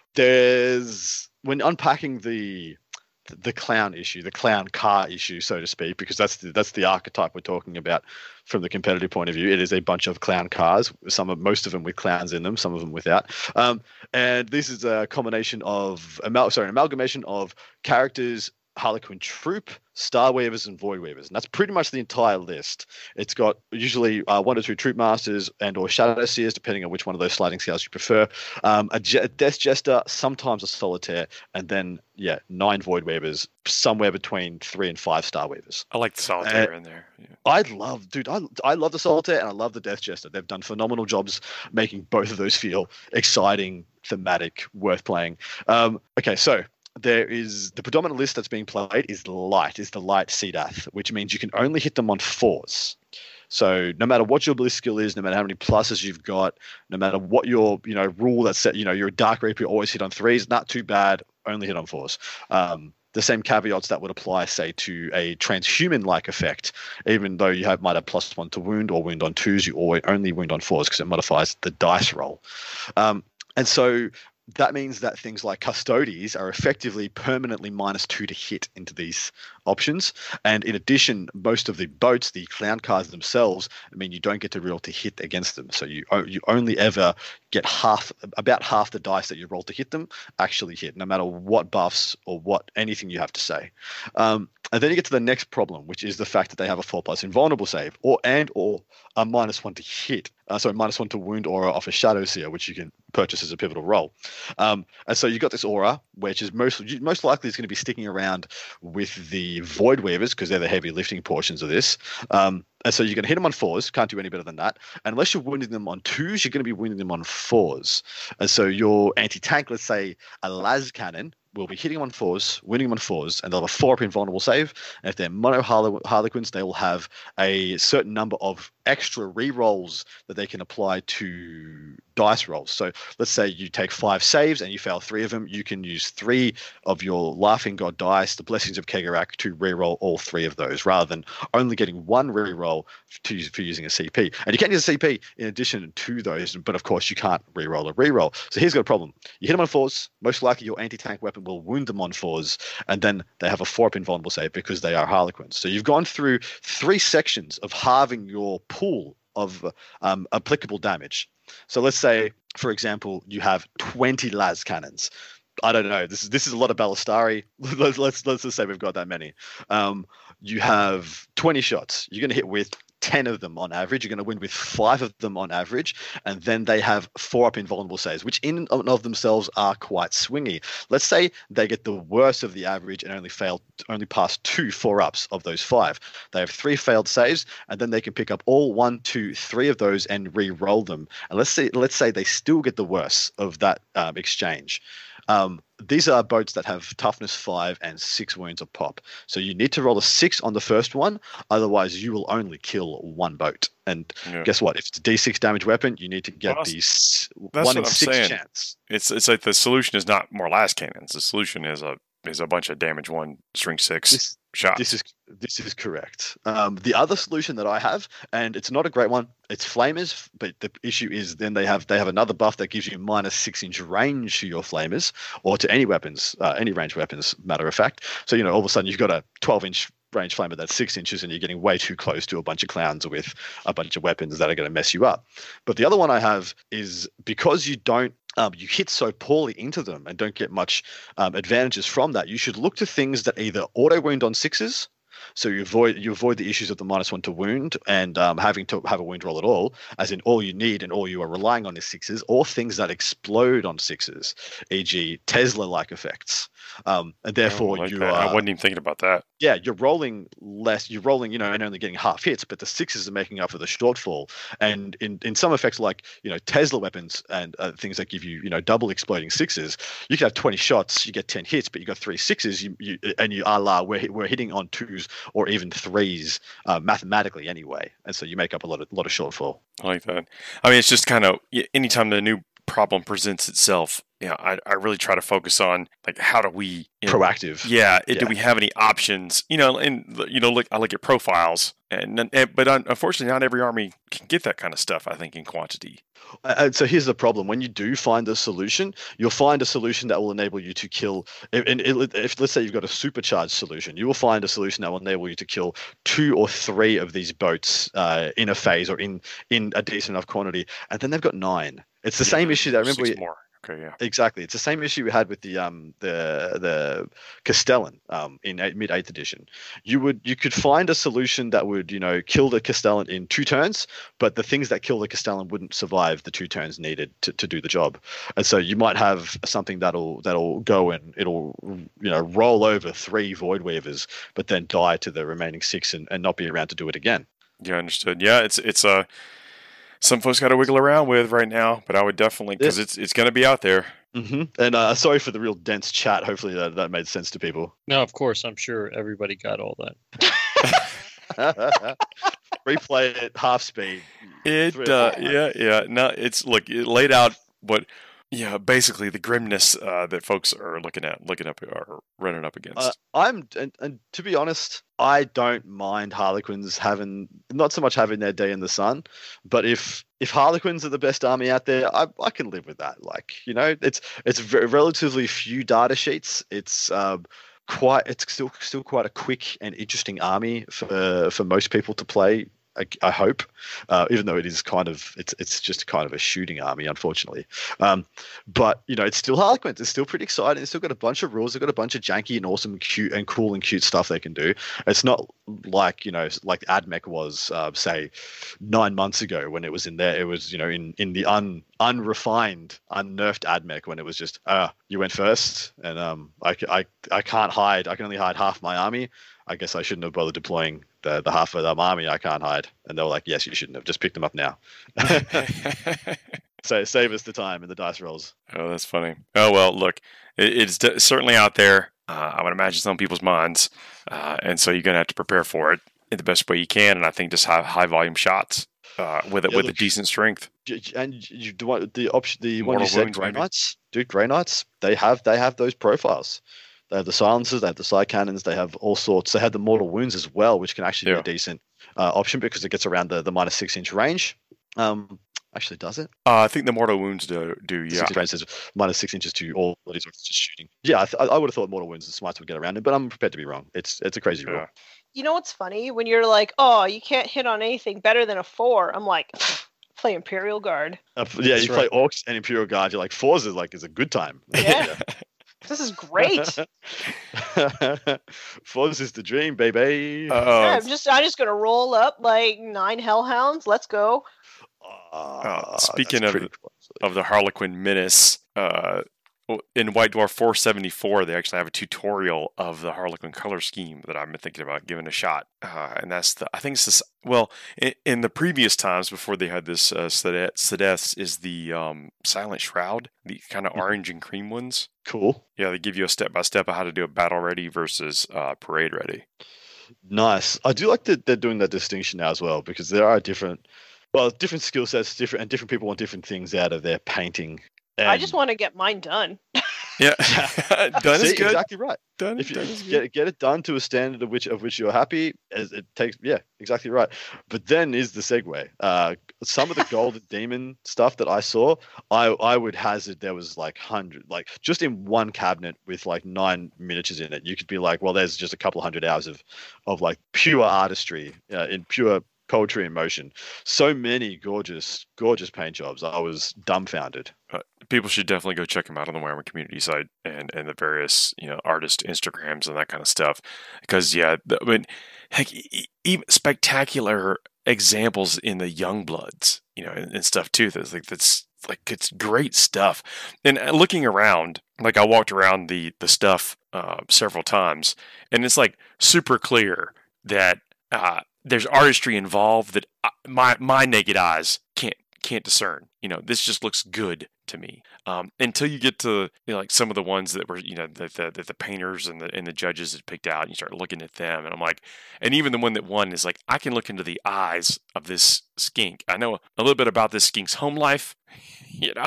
there's when unpacking the clown issue, the clown car issue, so to speak, because that's the archetype we're talking about from the competitive point of view. It is a bunch of clown cars, most of them with clowns in them, some of them without. And this is a combination of amalgamation of characters, Harlequin Troop, Starweavers, and Voidweavers, and that's pretty much the entire list. It's got usually 1 or 2 Troop Masters and or Shadow Seers, depending on which one of those sliding scales you prefer. A Death Jester, sometimes a Solitaire, and then 9 Voidweavers, somewhere between 3 and 5 Starweavers. I like the Solitaire in there. Yeah. I love the Solitaire and I love the Death Jester. They've done phenomenal jobs making both of those feel exciting, thematic, worth playing. Okay, so there is the predominant list that's being played is the light Seedath, which means you can only hit them on 4s. So no matter what your bliss skill is, no matter how many pluses you've got, no matter what your rule that's set, you're a Dark Reaper, you always hit on 3s, not too bad, only hit on 4s. The same caveats that would apply, say, to a transhuman-like effect, even though you might have +1 to wound or wound on 2s, you always only wound on 4s because it modifies the dice roll. And so that means that things like Custodies are effectively permanently -2 to hit into these options. And in addition, most of the boats, the clown cars themselves, you don't get to roll to hit against them. So you only ever get about half the dice that you roll to hit them actually hit, no matter what buffs or anything you have to say. And then you get to the next problem, which is the fact that they have a 4+ invulnerable save or a -1 to hit. -1 to wound aura off a Shadow Seer, which you can purchase as a pivotal roll. And so you got this aura, which is most likely is going to be sticking around with the Voidweavers because they're the heavy lifting portions of this. And so you're going to hit them on 4s, can't do any better than that. And unless you're wounding them on 2s, you're going to be wounding them on 4s. And so your anti-tank, let's say a las cannon, will be hitting them on 4s, winning them on 4s, and they'll have a 4-up invulnerable save. And if they're mono Harlequins, they will have a certain number of extra re-rolls that they can apply to dice rolls. So let's say you take 5 saves and you fail 3 of them, you can use 3 of your Laughing God dice, the Blessings of Kegarak, to re-roll all 3 of those, rather than only getting 1 re-roll for using a CP. And you can use a CP in addition to those, but of course you can't re-roll a re-roll. So here's got a problem. You hit them on 4s, most likely your anti-tank weapon will wound them on 4s, and then they have a 4-up invulnerable save because they are Harlequins. So you've gone through 3 sections of halving your pool of applicable damage. So let's say, for example, you have 20 las cannons. I don't know. This is a lot of Ballistari. Let's just say we've got that many. You have 20 shots. You're going to hit with 10 of them on average. You're going to win with 5 of them on average. And then they have 4-up invulnerable saves, which in and of themselves are quite swingy. Let's say they get the worst of the average and only pass 2 4-ups of those 5. They have 3 failed saves, and then they can pick up all 1, 2, 3 of those and re-roll them. And let's say they still get the worst of that exchange. These are boats that have toughness 5 and 6 wounds of pop. So you need to roll a 6 on the first one, otherwise you will only kill 1 boat. And guess what? If it's a D6 damage weapon, you need to get these 1 in 6 chance. It's like the solution is not more las cannons. The solution is a bunch of damage 1 string 6 shots. This is correct. The other solution that I have, and it's not a great one, it's flamers, but the issue is then they have another buff that gives you minus 6-inch range to your flamers, or to any weapons, any ranged weapons, matter of fact. So all of a sudden you've got a 12-inch range flamer that's 6 inches, and you're getting way too close to a bunch of clowns with a bunch of weapons that are going to mess you up. But the other one I have is because you don't you hit so poorly into them and don't get much advantages from that, you should look to things that either auto wound on 6s, so you avoid the issues of the -1 to wound and having to have a wound roll at all, as in all you need and all you are relying on is 6s, or things that explode on 6s, e.g. Tesla-like effects. And therefore I wasn't even thinking about that. Yeah, you're rolling less. You're rolling, and only getting half hits, but the 6s are making up for the shortfall. And in some effects, like Tesla weapons and things that give you double exploding 6s, you can have 20 shots, you get 10 hits, but you got 3 6s. We're hitting on 2s or even 3s mathematically anyway, and so you make up a lot of shortfall. I like that. I mean, it's just kind of anytime the new problem presents itself, I really try to focus on like how do we proactive. Do we have any options? Look, I look at profiles, but unfortunately, not every army can get that kind of stuff. I think in quantity. So here's the problem: when you do find a solution, you'll find a solution that will enable you to kill. If let's say you've got a supercharged solution, you will find a solution that will enable you to kill 2 or 3 of these boats in a phase or in a decent enough quantity, and then they've got 9. It's the same issue that I remember. 6 more. Okay, yeah. Exactly. It's the same issue we had with the Castellan in mid 8th edition. You could find a solution that would kill the Castellan in 2 turns, but the things that kill the Castellan wouldn't survive the 2 turns needed to do the job. And so you might have something that'll go and it'll roll over 3 Void Weavers, but then die to the remaining 6 and not be around to do it again. Yeah, understood. Yeah, it's some folks got to wiggle around with right now, but I would definitely, because it's going to be out there. Mm-hmm. And sorry for the real dense chat. Hopefully that made sense to people. No, of course. I'm sure everybody got all that. Replay it half speed. Yeah. No, it laid out what. Yeah, basically the grimness that folks are looking up or running up against. And to be honest, I don't mind Harlequins not so much having their day in the sun, but if Harlequins are the best army out there, I can live with that. It's relatively few data sheets. It's still quite a quick and interesting army for most people to play. I hope, even though it is it's just kind of a shooting army, unfortunately. But it's still Harlequins. It's still pretty exciting. It's still got a bunch of rules. They've got a bunch of janky and awesome, cute and cool and cute stuff they can do. It's not like like AdMech was, say, 9 months ago when it was in there. It was in the unrefined, unnerfed AdMech when it was just you went first, and I can't hide. I can only hide half my army. I guess I shouldn't have bothered deploying the half of the army I can't hide. And they were like, yes, you shouldn't have. Just pick them up now. So save us the time in the dice rolls. Oh, that's funny. Oh, well, look, it's certainly out there. I would imagine some people's minds. And so you're going to have to prepare for it in the best way you can. And I think just high volume shots with a decent strength. And the one you said, Grey Knights, dude, Grey Knights, they have those profiles. They have the silencers, they have the side cannons, they have all sorts. They have the mortal wounds as well, which can actually be a decent option because it gets around the minus 6-inch range. Actually, does it? I think the mortal wounds do. Yeah, range says minus 6 inches to all bodies, just shooting. Yeah, I would have thought mortal wounds and smites would get around it, but I'm prepared to be wrong. It's a crazy rule. You know what's funny? When you're like, oh, you can't hit on anything better than a 4. I'm like, play Imperial Guard. You play Orcs and Imperial Guard. You're like, 4s is a good time. Yeah. This is great. Forza is the dream, baby. Yeah, I'm just gonna roll up like 9 hellhounds. Let's go. Speaking that's of pretty cool, actually. of the Harlequin Menace, in White Dwarf 474, they actually have a tutorial of the Harlequin color scheme that I've been thinking about giving a shot. And that's I think it's this, well, in the previous times before they had this Sedeths is the Silent Shroud, the kind of orange and cream ones. Cool. Yeah, they give you a step-by-step of how to do a battle ready versus parade ready. Nice. I do like that they're doing that distinction now as well, because there are different skill sets, different people want different things out of their painting. I just want to get mine done. Yeah, done is good. Exactly right. Done If is you good. get it done to a standard of which you're happy, as it takes, yeah, exactly right. But then is the segue. Some of the Golden Demon stuff that I saw, I would hazard there was like 100, like just in one cabinet with like 9 miniatures in it. You could be like, well, there's just a couple 100 hours of like pure artistry in pure poetry in motion. So many gorgeous paint jobs. I was dumbfounded. People should definitely go check them out on the Warhammer community site and the various artist Instagrams and that kind of stuff. Because I mean, heck, even spectacular examples in the Youngbloods, and stuff too. That's it's great stuff. And looking around, like I walked around the stuff several times, and it's like super clear that there's artistry involved that my naked eyes can't discern. This just looks good to me. Until you get to like some of the ones that were that the painters and the judges had picked out, and you start looking at them, and I'm like, and even the one that won is like, I can look into the eyes of this skink. I know a little bit about this skink's home life. Yeah,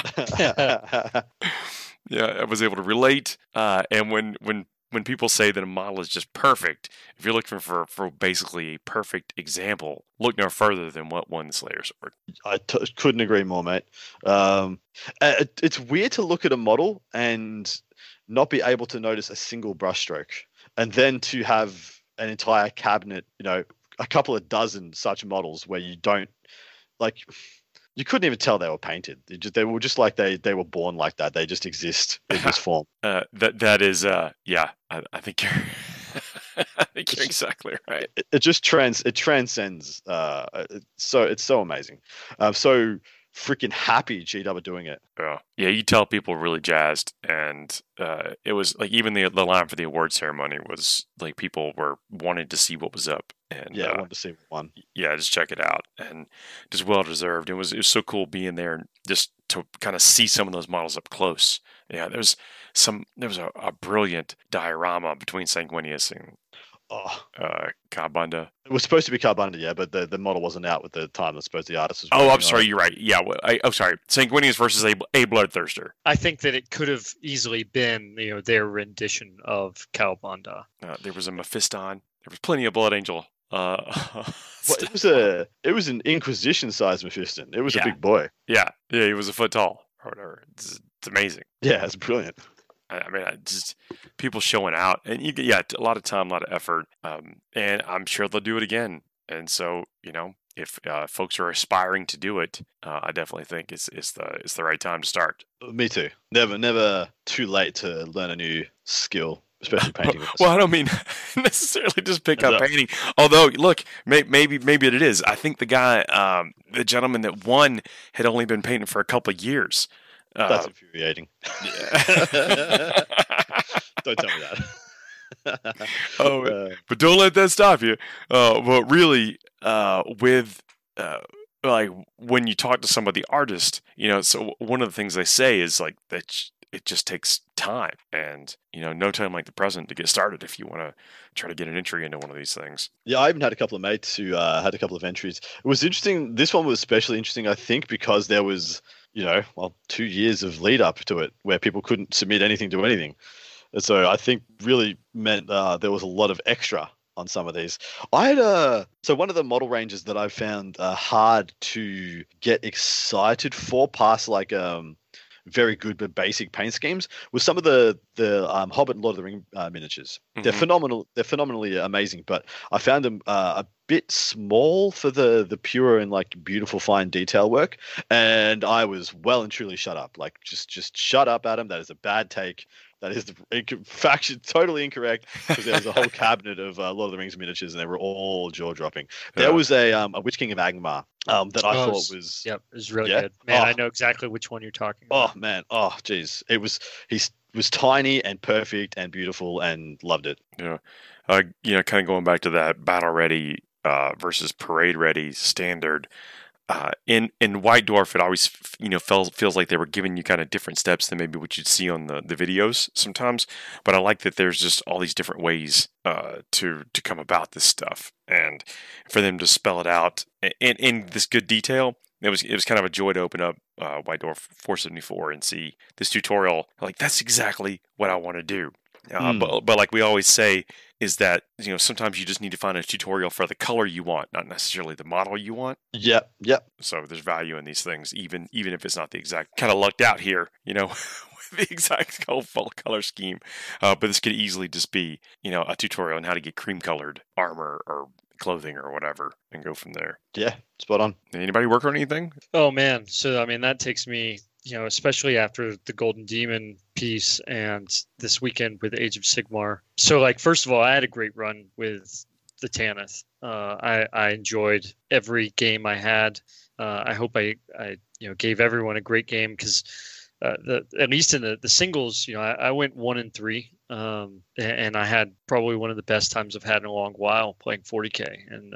I was able to relate. And when people say that a model is just perfect, if you're looking for basically a perfect example, look no further than what won the Slayer Sword. I couldn't agree more, mate. It's weird to look at a model and not be able to notice a single brushstroke, and then to have an entire cabinet, a couple of dozen such models where you don't like. You couldn't even tell they were painted. They were just like they were born like that. They just exist in this form. That is yeah. I think you're I think you're exactly right. It just transcends. It's so amazing. So freaking happy GW doing it. Yeah, you tell people were really jazzed, and it was like even the line for the award ceremony was like people were wanting to see what was up. And I wanted to see one. Yeah, just check it out, and just well deserved. It was so cool being there and just to kind of see some of those models up close. Yeah, there was a brilliant diorama between Sanguinius and Karbunda. It was supposed to be Karbunda, yeah, but the model wasn't out at the time. I suppose the artist was. Oh, I'm sorry, you're right. Yeah, sorry, Sanguinius versus a Bloodthirster. I think that it could have easily been their rendition of Karbunda. There was a Mephiston. There was plenty of Blood Angel. It was an Inquisition-sized Mephiston. It was a big boy. Yeah, he was a foot tall or whatever. It's amazing. Yeah, it's brilliant. I mean, just people showing out, and a lot of time, a lot of effort, and I'm sure they'll do it again. And so, if folks are aspiring to do it, I definitely think it's the right time to start. Me too. Never too late to learn a new skill. Especially painting. Well, I don't mean necessarily just pick up painting. Although, look, maybe it is. I think the gentleman that won had only been painting for a couple of years. That's infuriating. Yeah. Don't tell me that. But don't let that stop you. But really, with like when you talk to some of the artists, so one of the things they say is like that. It just takes time, and no time like the present to get started if you want to try to get an entry into one of these things. Yeah, I even had a couple of mates who had a couple of entries. It was interesting. This one was especially interesting, I think, because there was 2 years of lead up to it where people couldn't submit anything to anything, and so I think really meant there was a lot of extra on some of these. I had so one of the model ranges that I found hard to get excited for, past like very good but basic paint schemes was some of the Hobbit and Lord of the Ring miniatures. They're phenomenal. They're phenomenally amazing, but I found them a bit small for the pure and like beautiful fine detail work, and I was well and truly shut up. Like just shut up, Adam. That is a bad take. That is the fact totally incorrect, because there was a whole cabinet of Lord of the Rings miniatures, and they were all jaw dropping. There was a Witch King of Angmar that I thought was it was really good. Man, I know exactly which one you're talking about. Oh man, geez, he was tiny and perfect and beautiful, and loved it. Yeah, kind of going back to that battle ready versus parade ready standard. In White Dwarf, it always feels like they were giving you kind of different steps than maybe what you'd see on the videos sometimes. But I like that there's just all these different ways to come about this stuff, and for them to spell it out in this good detail. It was kind of a joy to open up White Dwarf 474 and see this tutorial. Like, that's exactly what I want to do. But like we always say, is that sometimes you just need to find a tutorial for the color you want, not necessarily the model you want. Yep. So there's value in these things, even if it's not the exact. Kind of lucked out here, with the exact full color scheme. But this could easily just be a tutorial on how to get cream colored armor or clothing or whatever, and go from there. Yeah, spot on. Anybody work on anything? Oh man, so I mean that takes me, especially after the Golden Demon piece and this weekend with Age of Sigmar. So like, first of all, I had a great run with the Tanith. I enjoyed every game I had. I hope I gave everyone a great game, because at least in the singles, I went 1-3, and I had probably one of the best times I've had in a long while playing 40K. And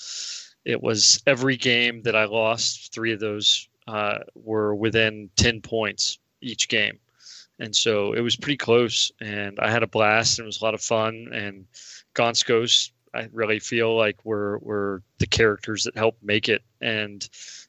it was every game that I lost, 3 of those were within 10 points each game. And so it was pretty close, and I had a blast, and it was a lot of fun. And Gonskos, I really feel like were the characters that helped make it. And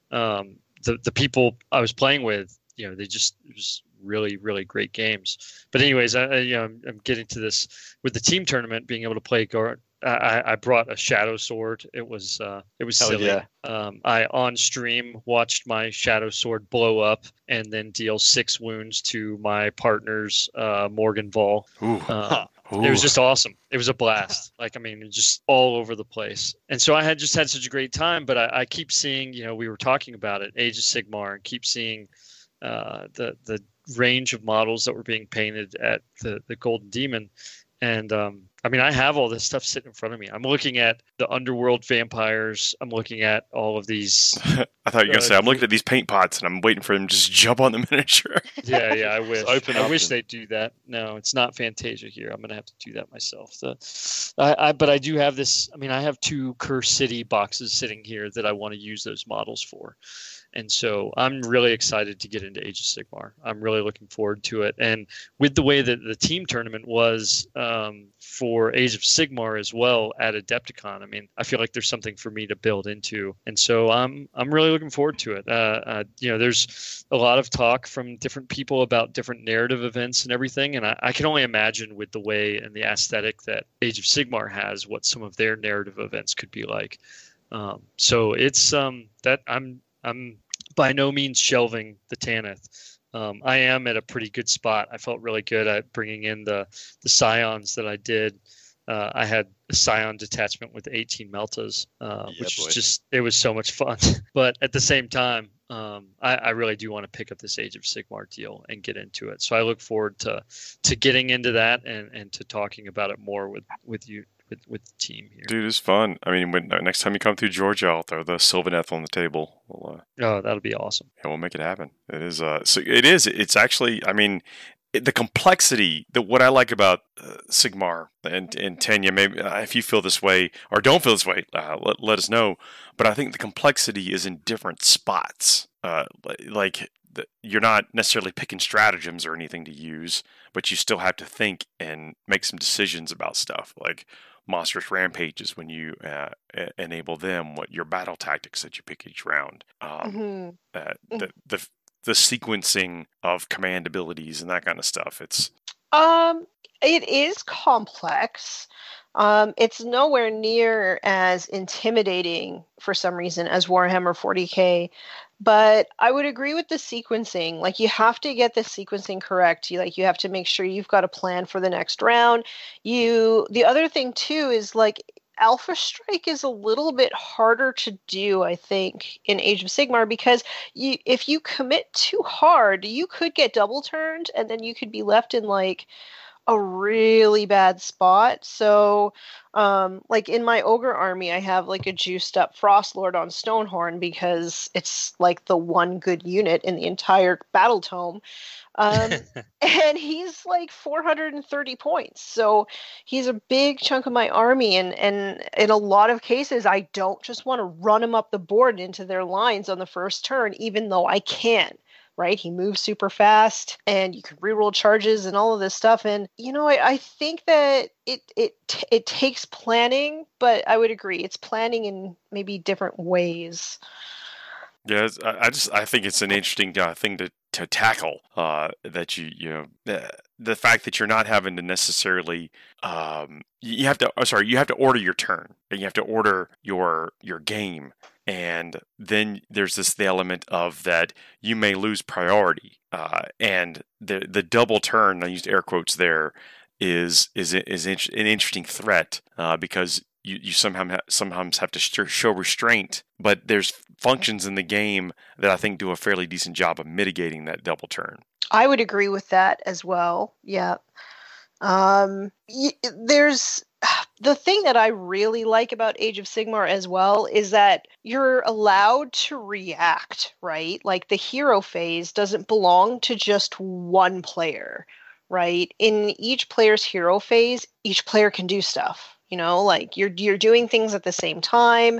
the people I was playing with, it was really, really great games. But anyways, I'm getting to this with the team tournament, being able to play guard. I brought a shadow sword. It was silly. Yeah. I on stream watched my shadow sword blow up and then deal 6 wounds to my partner's Morgan Vol. It was just awesome. It was a blast. Just all over the place. And so I had such a great time. But I keep seeing, we were talking about it, Age of Sigmar, and keep seeing the range of models that were being painted at the Golden Demon. And I have all this stuff sitting in front of me. I'm looking at the Underworld vampires. I'm looking at all of these. I thought you were going to say, I'm looking at these paint pots and I'm waiting for them to just jump on the miniature. Yeah, I wish. I wish they'd do that. No, it's not Fantasia here. I'm going to have to do that myself. But I do have this. I have 2 Curse City boxes sitting here that I want to use those models for. And so I'm really excited to get into Age of Sigmar. I'm really looking forward to it. And with the way that the team tournament was for Age of Sigmar as well at Adepticon, I feel like there's something for me to build into. And so I'm really looking forward to it. There's a lot of talk from different people about different narrative events and everything. And I can only imagine, with the way and the aesthetic that Age of Sigmar has, what some of their narrative events could be like. So it's that I'm by no means shelving the Tanith. I am at a pretty good spot. I felt really good at bringing in the Scions that I did. I had a Scion detachment with 18 Meltas, which is it was so much fun. But at the same time, I really do want to pick up this Age of Sigmar deal and get into it. So I look forward to getting into that and to talking about it more with you. With the team here. Dude, it's fun. When next time you come through Georgia, I'll throw the Sylvaneth on the table. That'll be awesome. Yeah, we'll make it happen. It is. It's actually. The complexity. What I like about Sigmar and Tanya, maybe if you feel this way or don't feel this way, let us know. But I think the complexity is in different spots. You're not necessarily picking stratagems or anything to use, but you still have to think and make some decisions about stuff like monstrous rampages when you enable them, what your battle tactics that you pick each round, the sequencing of command abilities and that kind of stuff. It is complex. It's nowhere near as intimidating for some reason as Warhammer 40K, But I would agree with the sequencing. Like, you have to get the sequencing correct. You have to make sure you've got a plan for the next round. The other thing too is like Alpha Strike is a little bit harder to do, I think, in Age of Sigmar, because if you commit too hard, you could get double turned and then you could be left in like a really bad spot. So like in my ogre army, I have like a juiced up Frostlord on Stonehorn because it's like the one good unit in the entire battle tome. And he's like 430 points. So he's a big chunk of my army. And in a lot of cases, I don't just want to run him up the board into their lines on the first turn, even though I can. Right? He moves super fast and you can reroll charges and all of this stuff. And, I think that it takes planning, but I would agree. It's planning in maybe different ways. Yeah, I think it's an interesting thing to tackle. That the fact that you're not having to necessarily you have to order your turn and you have to order your game, and then there's the element of that you may lose priority, and the double turn, I used air quotes there, is an interesting threat because you sometimes have to show restraint, but there's functions in the game that I think do a fairly decent job of mitigating that double turn. I would agree with that as well. Yeah. There's the thing that I really like about Age of Sigmar as well is that you're allowed to react, right? Like the hero phase doesn't belong to just one player, right? In each player's hero phase, each player can do stuff. Like you're doing things at the same time.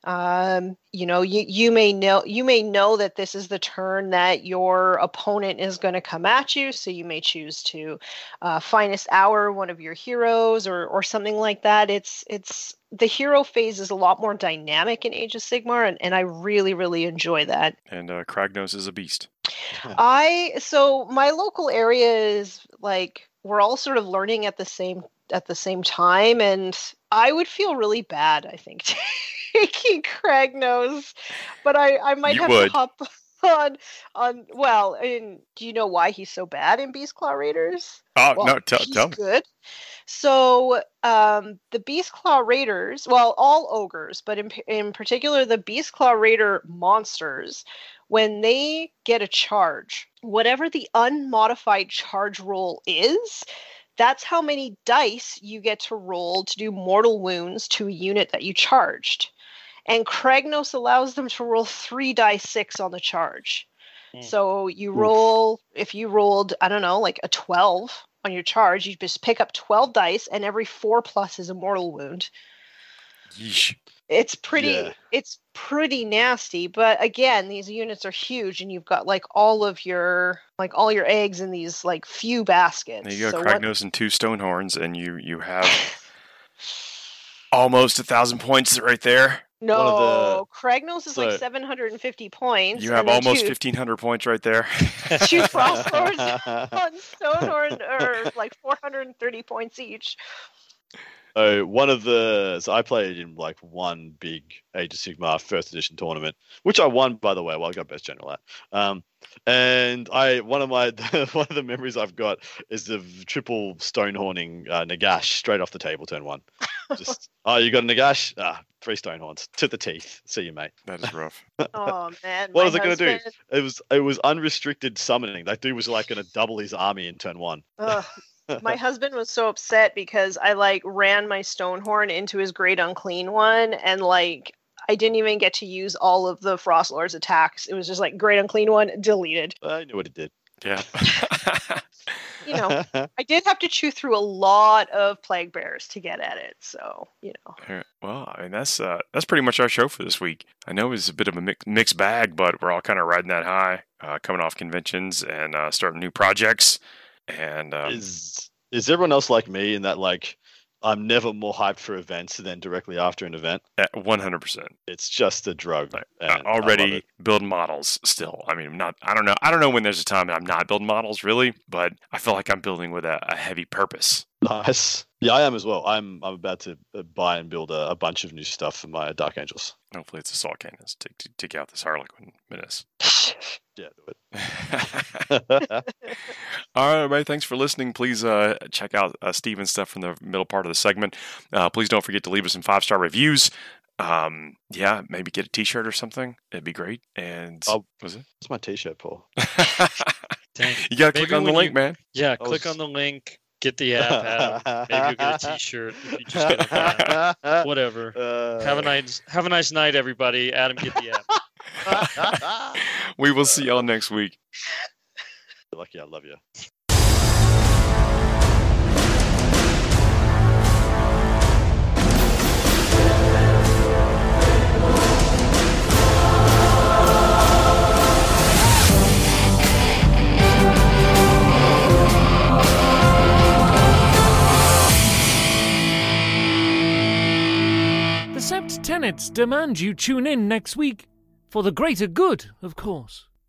You may know that this is the turn that your opponent is going to come at you, so you may choose to finest hour one of your heroes or something like that. It's the hero phase is a lot more dynamic in Age of Sigmar, and I really, really enjoy that. And Kragnos is a beast. So my local area is like we're all sort of learning at the same time, and I would feel really bad, I think, taking Kragnos, but I might to hop on. Well, do you know why he's so bad in Beastclaw Raiders? Oh, well, no, tell me. Good. So the Beastclaw Raiders, well, all ogres, but in particular the Beastclaw Raider monsters, when they get a charge, whatever the unmodified charge roll is, that's how many dice you get to roll to do mortal wounds to a unit that you charged. And Kragnos allows them to roll 3d6 on the charge. So you roll, if you rolled, I don't know, like a 12 on your charge, you just pick up 12 dice, and every 4+ is a mortal wound. Yeesh. It's pretty nasty, but again, these units are huge, and you've got like all your eggs in these like few baskets. You got Kragnos and 2 Stonehorns, and you have almost 1,000 points right there. No, Kragnos is like 750 points. You have almost 1,500 points right there. 2 Frostlords on Stonehorn are like 430 points each. So I played in like one big Age of Sigmar first edition tournament, which I won, by the way. Well, I got best general at. And one of the memories I've got is the triple Stonehorning Nagash straight off the table, turn 1. Just you got a Nagash? 3 Stonehorns to the teeth. See you, mate. That is rough. Oh man, what was it going to do? It was unrestricted summoning. That dude was like going to double his army in turn 1. My husband was so upset because I like ran my Stonehorn into his Great Unclean One, and like I didn't even get to use all of the Frostlord's attacks. It was just like Great Unclean One deleted. I knew what it did. Yeah. I did have to chew through a lot of Plague Bears to get at it. So, Well, I mean, that's pretty much our show for this week. I know it's a bit of a mixed bag, but we're all kind of riding that high, coming off conventions and starting new projects. And is everyone else like me in that like I'm never more hyped for events than directly after an event? 100%. It's just a drug. Already building models still. I mean, I don't know when there's a time that I'm not building models really, but I feel like I'm building with a heavy purpose. Nice. Yeah, I am as well. I'm about to buy and build a bunch of new stuff for my Dark Angels. Hopefully it's assault cannons to take out this Harlequin menace. Yeah, do it. All right, everybody. Thanks for listening. Please check out Steven's stuff from the middle part of the segment. Please don't forget to leave us some 5-star reviews. Yeah, maybe get a T-shirt or something. It'd be great. And was it? It's my T-shirt, Paul. Dang. You gotta click on the link, man. Yeah, click on the link. Get the app, Adam. Maybe you'll get a T-shirt if you just get the app. Whatever. Have a nice night, everybody. Adam, get the app. We will see y'all next week. You're lucky I love you. The Sept tenets demand you tune in next week. For the greater good, of course.